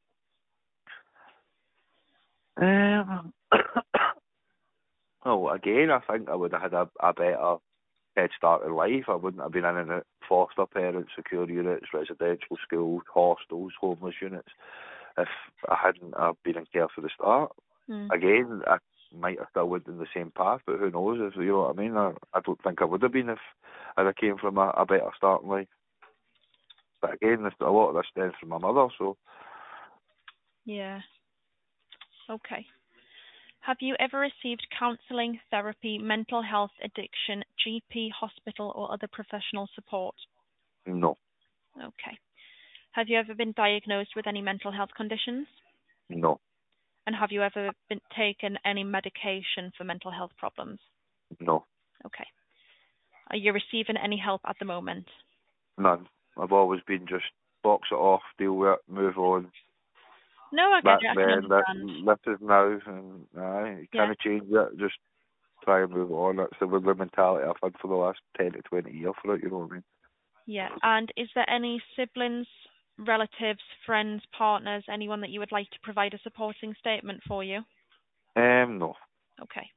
Well, again, I think I would have had a better head start in life. I wouldn't have been in and out foster parents, secure units, residential schools, hostels, homeless units if I hadn't been in care for the start. Again, I might have still went in the same path, but who knows? If you know what I mean? I don't think I would have been if I came from a better start in life. But again, a lot of this stems from my mother, so. Yeah. Okay. Have you ever received counselling, therapy, mental health, addiction, GP, hospital, or other professional support? No. Okay. Have you ever been diagnosed with any mental health conditions? No. And have you ever been taken any medication for mental health problems? No. Okay. Are you receiving any help at the moment? None. I've always been just box it off, deal with it, move on. No, I get it. I can understand. This is now, and you can't change it. Just try and move on. That's the mentality I've had for the last 10 to 20 years for it, you know what I mean? Yeah. And is there any siblings, relatives, friends, partners, anyone that you would like to provide a supporting statement for you? No. Okay.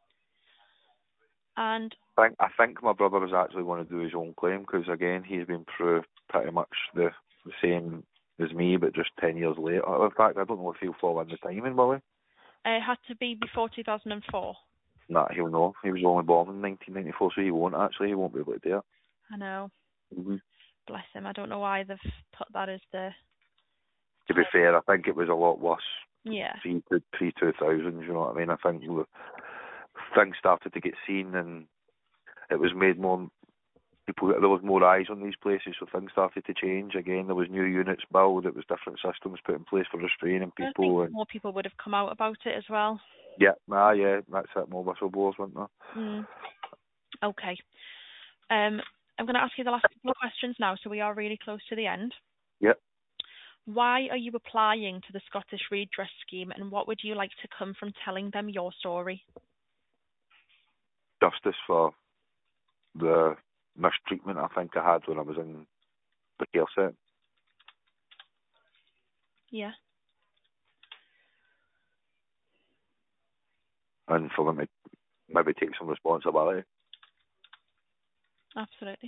And I think my brother is actually going to do his own claim because, again, he's been through pretty much the same as me, but just 10 years later. In fact, I don't know if he'll fall in the timing, will he? it had to be before 2004. Nah, he'll know. He was only born in 1994, so he won't actually. He won't be able to do it. I know. Mm-hmm. Bless him. I don't know why they've put that as the... To be fair, I think it was a lot worse. Yeah. Pre-2000s, you know what I mean? I think things started to get seen and it was made more... There was more eyes on these places, so things started to change. Again, there was new units built, it was different systems put in place for restraining people. I think more people would have come out about it as well. Yeah, that's it, more whistleblowers, weren't there? Okay. I'm going to ask you the last couple of questions now, so we are really close to the end. Yep. Why are you applying to the Scottish Redress Scheme, and what would you like to come from telling them your story? Justice for the mistreatment I think I had when I was in the care set. Yeah. And for them to maybe take some responsibility. Absolutely.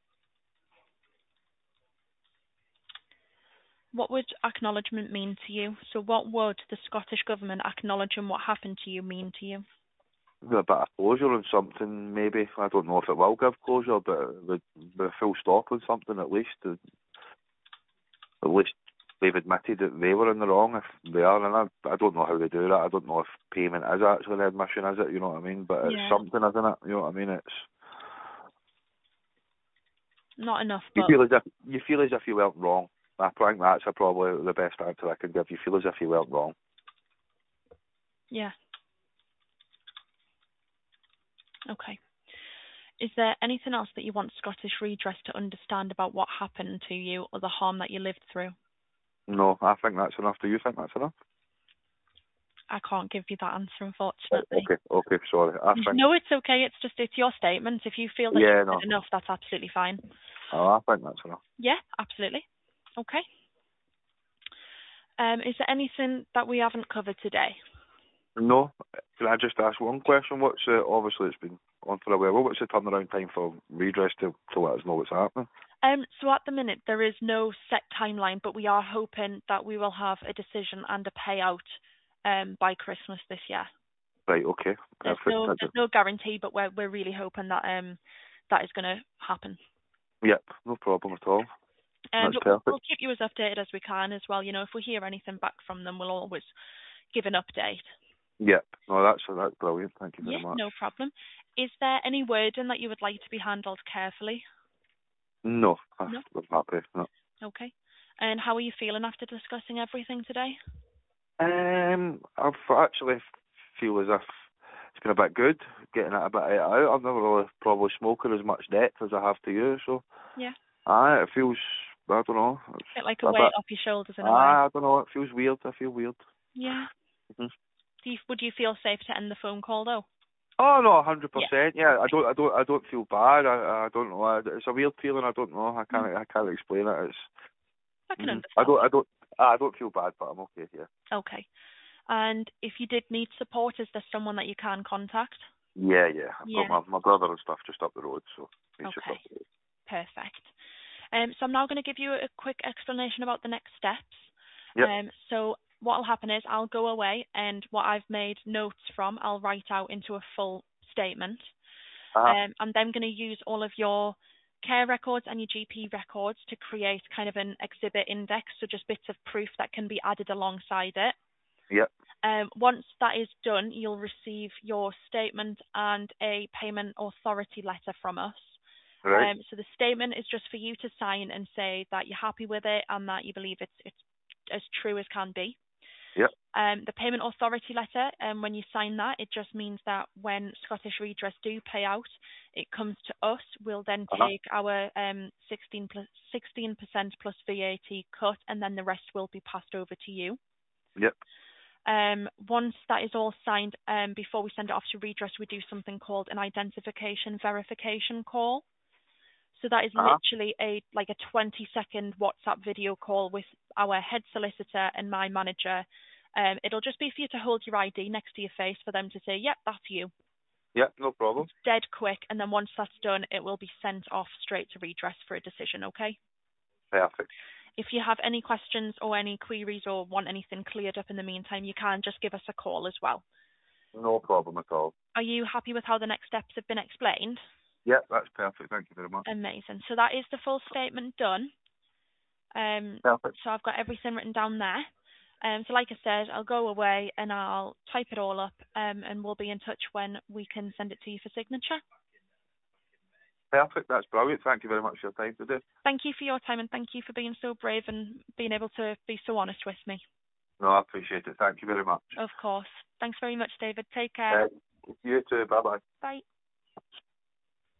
What would acknowledgement mean to you? So what would the Scottish Government acknowledging what happened to you mean to you? A bit of closure on something, maybe. I don't know if it will give closure, but it would be a full stop on something at least. At least they've admitted that they were in the wrong if they are, and I don't know how they do that. I don't know if payment is actually an admission, is it? You know what I mean? But it's something, isn't it? You know what I mean? Not enough, You but feel as if you went wrong. I think that's probably the best answer I can give. You feel as if you went wrong. yeah. Okay. Is there anything else that you want Scottish Redress to understand about what happened to you or the harm that you lived through? No, I think that's enough. Do you think that's enough? I can't give you that answer, unfortunately. Okay, sorry. I think. No, it's okay. It's your statement. If you feel that Yeah, you've no. said enough, that's absolutely fine. Oh, I think that's enough. Yeah, absolutely. Okay. Is there anything that we haven't covered today? No. Can I just ask one question? What's obviously it's been on for a while. What's the turnaround time for Redress to let us know what's happening? So at the minute there is no set timeline, but we are hoping that we will have a decision and a payout by Christmas this year. Right. Okay. There's no guarantee, but we're really hoping that that is going to happen. Yep. No problem at all. That's but perfect. we'll keep you as updated as we can as well. You know, if we hear anything back from them, we'll always give an update. Yep. No, that's brilliant. Thank you very much. No problem. Is there any wording that you would like to be handled carefully? No. No. I'm happy. No. Okay. And how are you feeling after discussing everything today? I've actually feel as if it's been a bit good getting it a bit out. I've never really probably spoken as much depth as I have to you, so yeah. It feels, I don't know. It's a bit like a weight off your shoulders in a way. I don't know. It feels weird. I feel weird. Yeah. Mm-hmm. Would you feel safe to end the phone call though? Oh no, 100%. Yeah, I don't feel bad. I don't know. It's a weird feeling. I don't know. I can't explain it. It's. I can understand. I don't feel bad, but I'm okay. Yeah. Okay. And if you did need support, is there someone that you can contact? Yeah. I've got my brother and stuff just up the road, so he's just up the road. Perfect. So I'm now going to give you a quick explanation about the next steps. Yep. So what will happen is I'll go away and what I've made notes from, I'll write out into a full statement. I'm then going to use all of your care records and your GP records to create kind of an exhibit index, so just bits of proof that can be added alongside it. Yep. Once that is done, you'll receive your statement and a payment authority letter from us. Right. So the statement is just for you to sign and say that you're happy with it and that you believe it's as true as can be. Yep. The payment authority letter, when you sign that, it just means that when Scottish Redress do pay out, it comes to us. We'll then take our 16% plus VAT cut, and then the rest will be passed over to you. Yep. Once that is all signed, before we send it off to Redress, we do something called an identification verification call. So that is literally a 20-second WhatsApp video call with our head solicitor and my manager. It'll just be for you to hold your ID next to your face for them to say, yep, that's you. Yep, no problem. It's dead quick, and then once that's done, it will be sent off straight to Redress for a decision, okay? Perfect. If you have any questions or any queries or want anything cleared up in the meantime, you can just give us a call as well. No problem at all. Are you happy with how the next steps have been explained? Yep, that's perfect. Thank you very much. Amazing. So that is the full statement done. Perfect. So I've got everything written down there. So like I said, I'll go away and I'll type it all up, and we'll be in touch when we can send it to you for signature. Perfect. That's brilliant. Thank you very much for your time today. Thank you for your time, and thank you for being so brave and being able to be so honest with me. No, I appreciate it. Thank you very much. Of course. Thanks very much, David. Take care. You too. Bye-bye. Bye.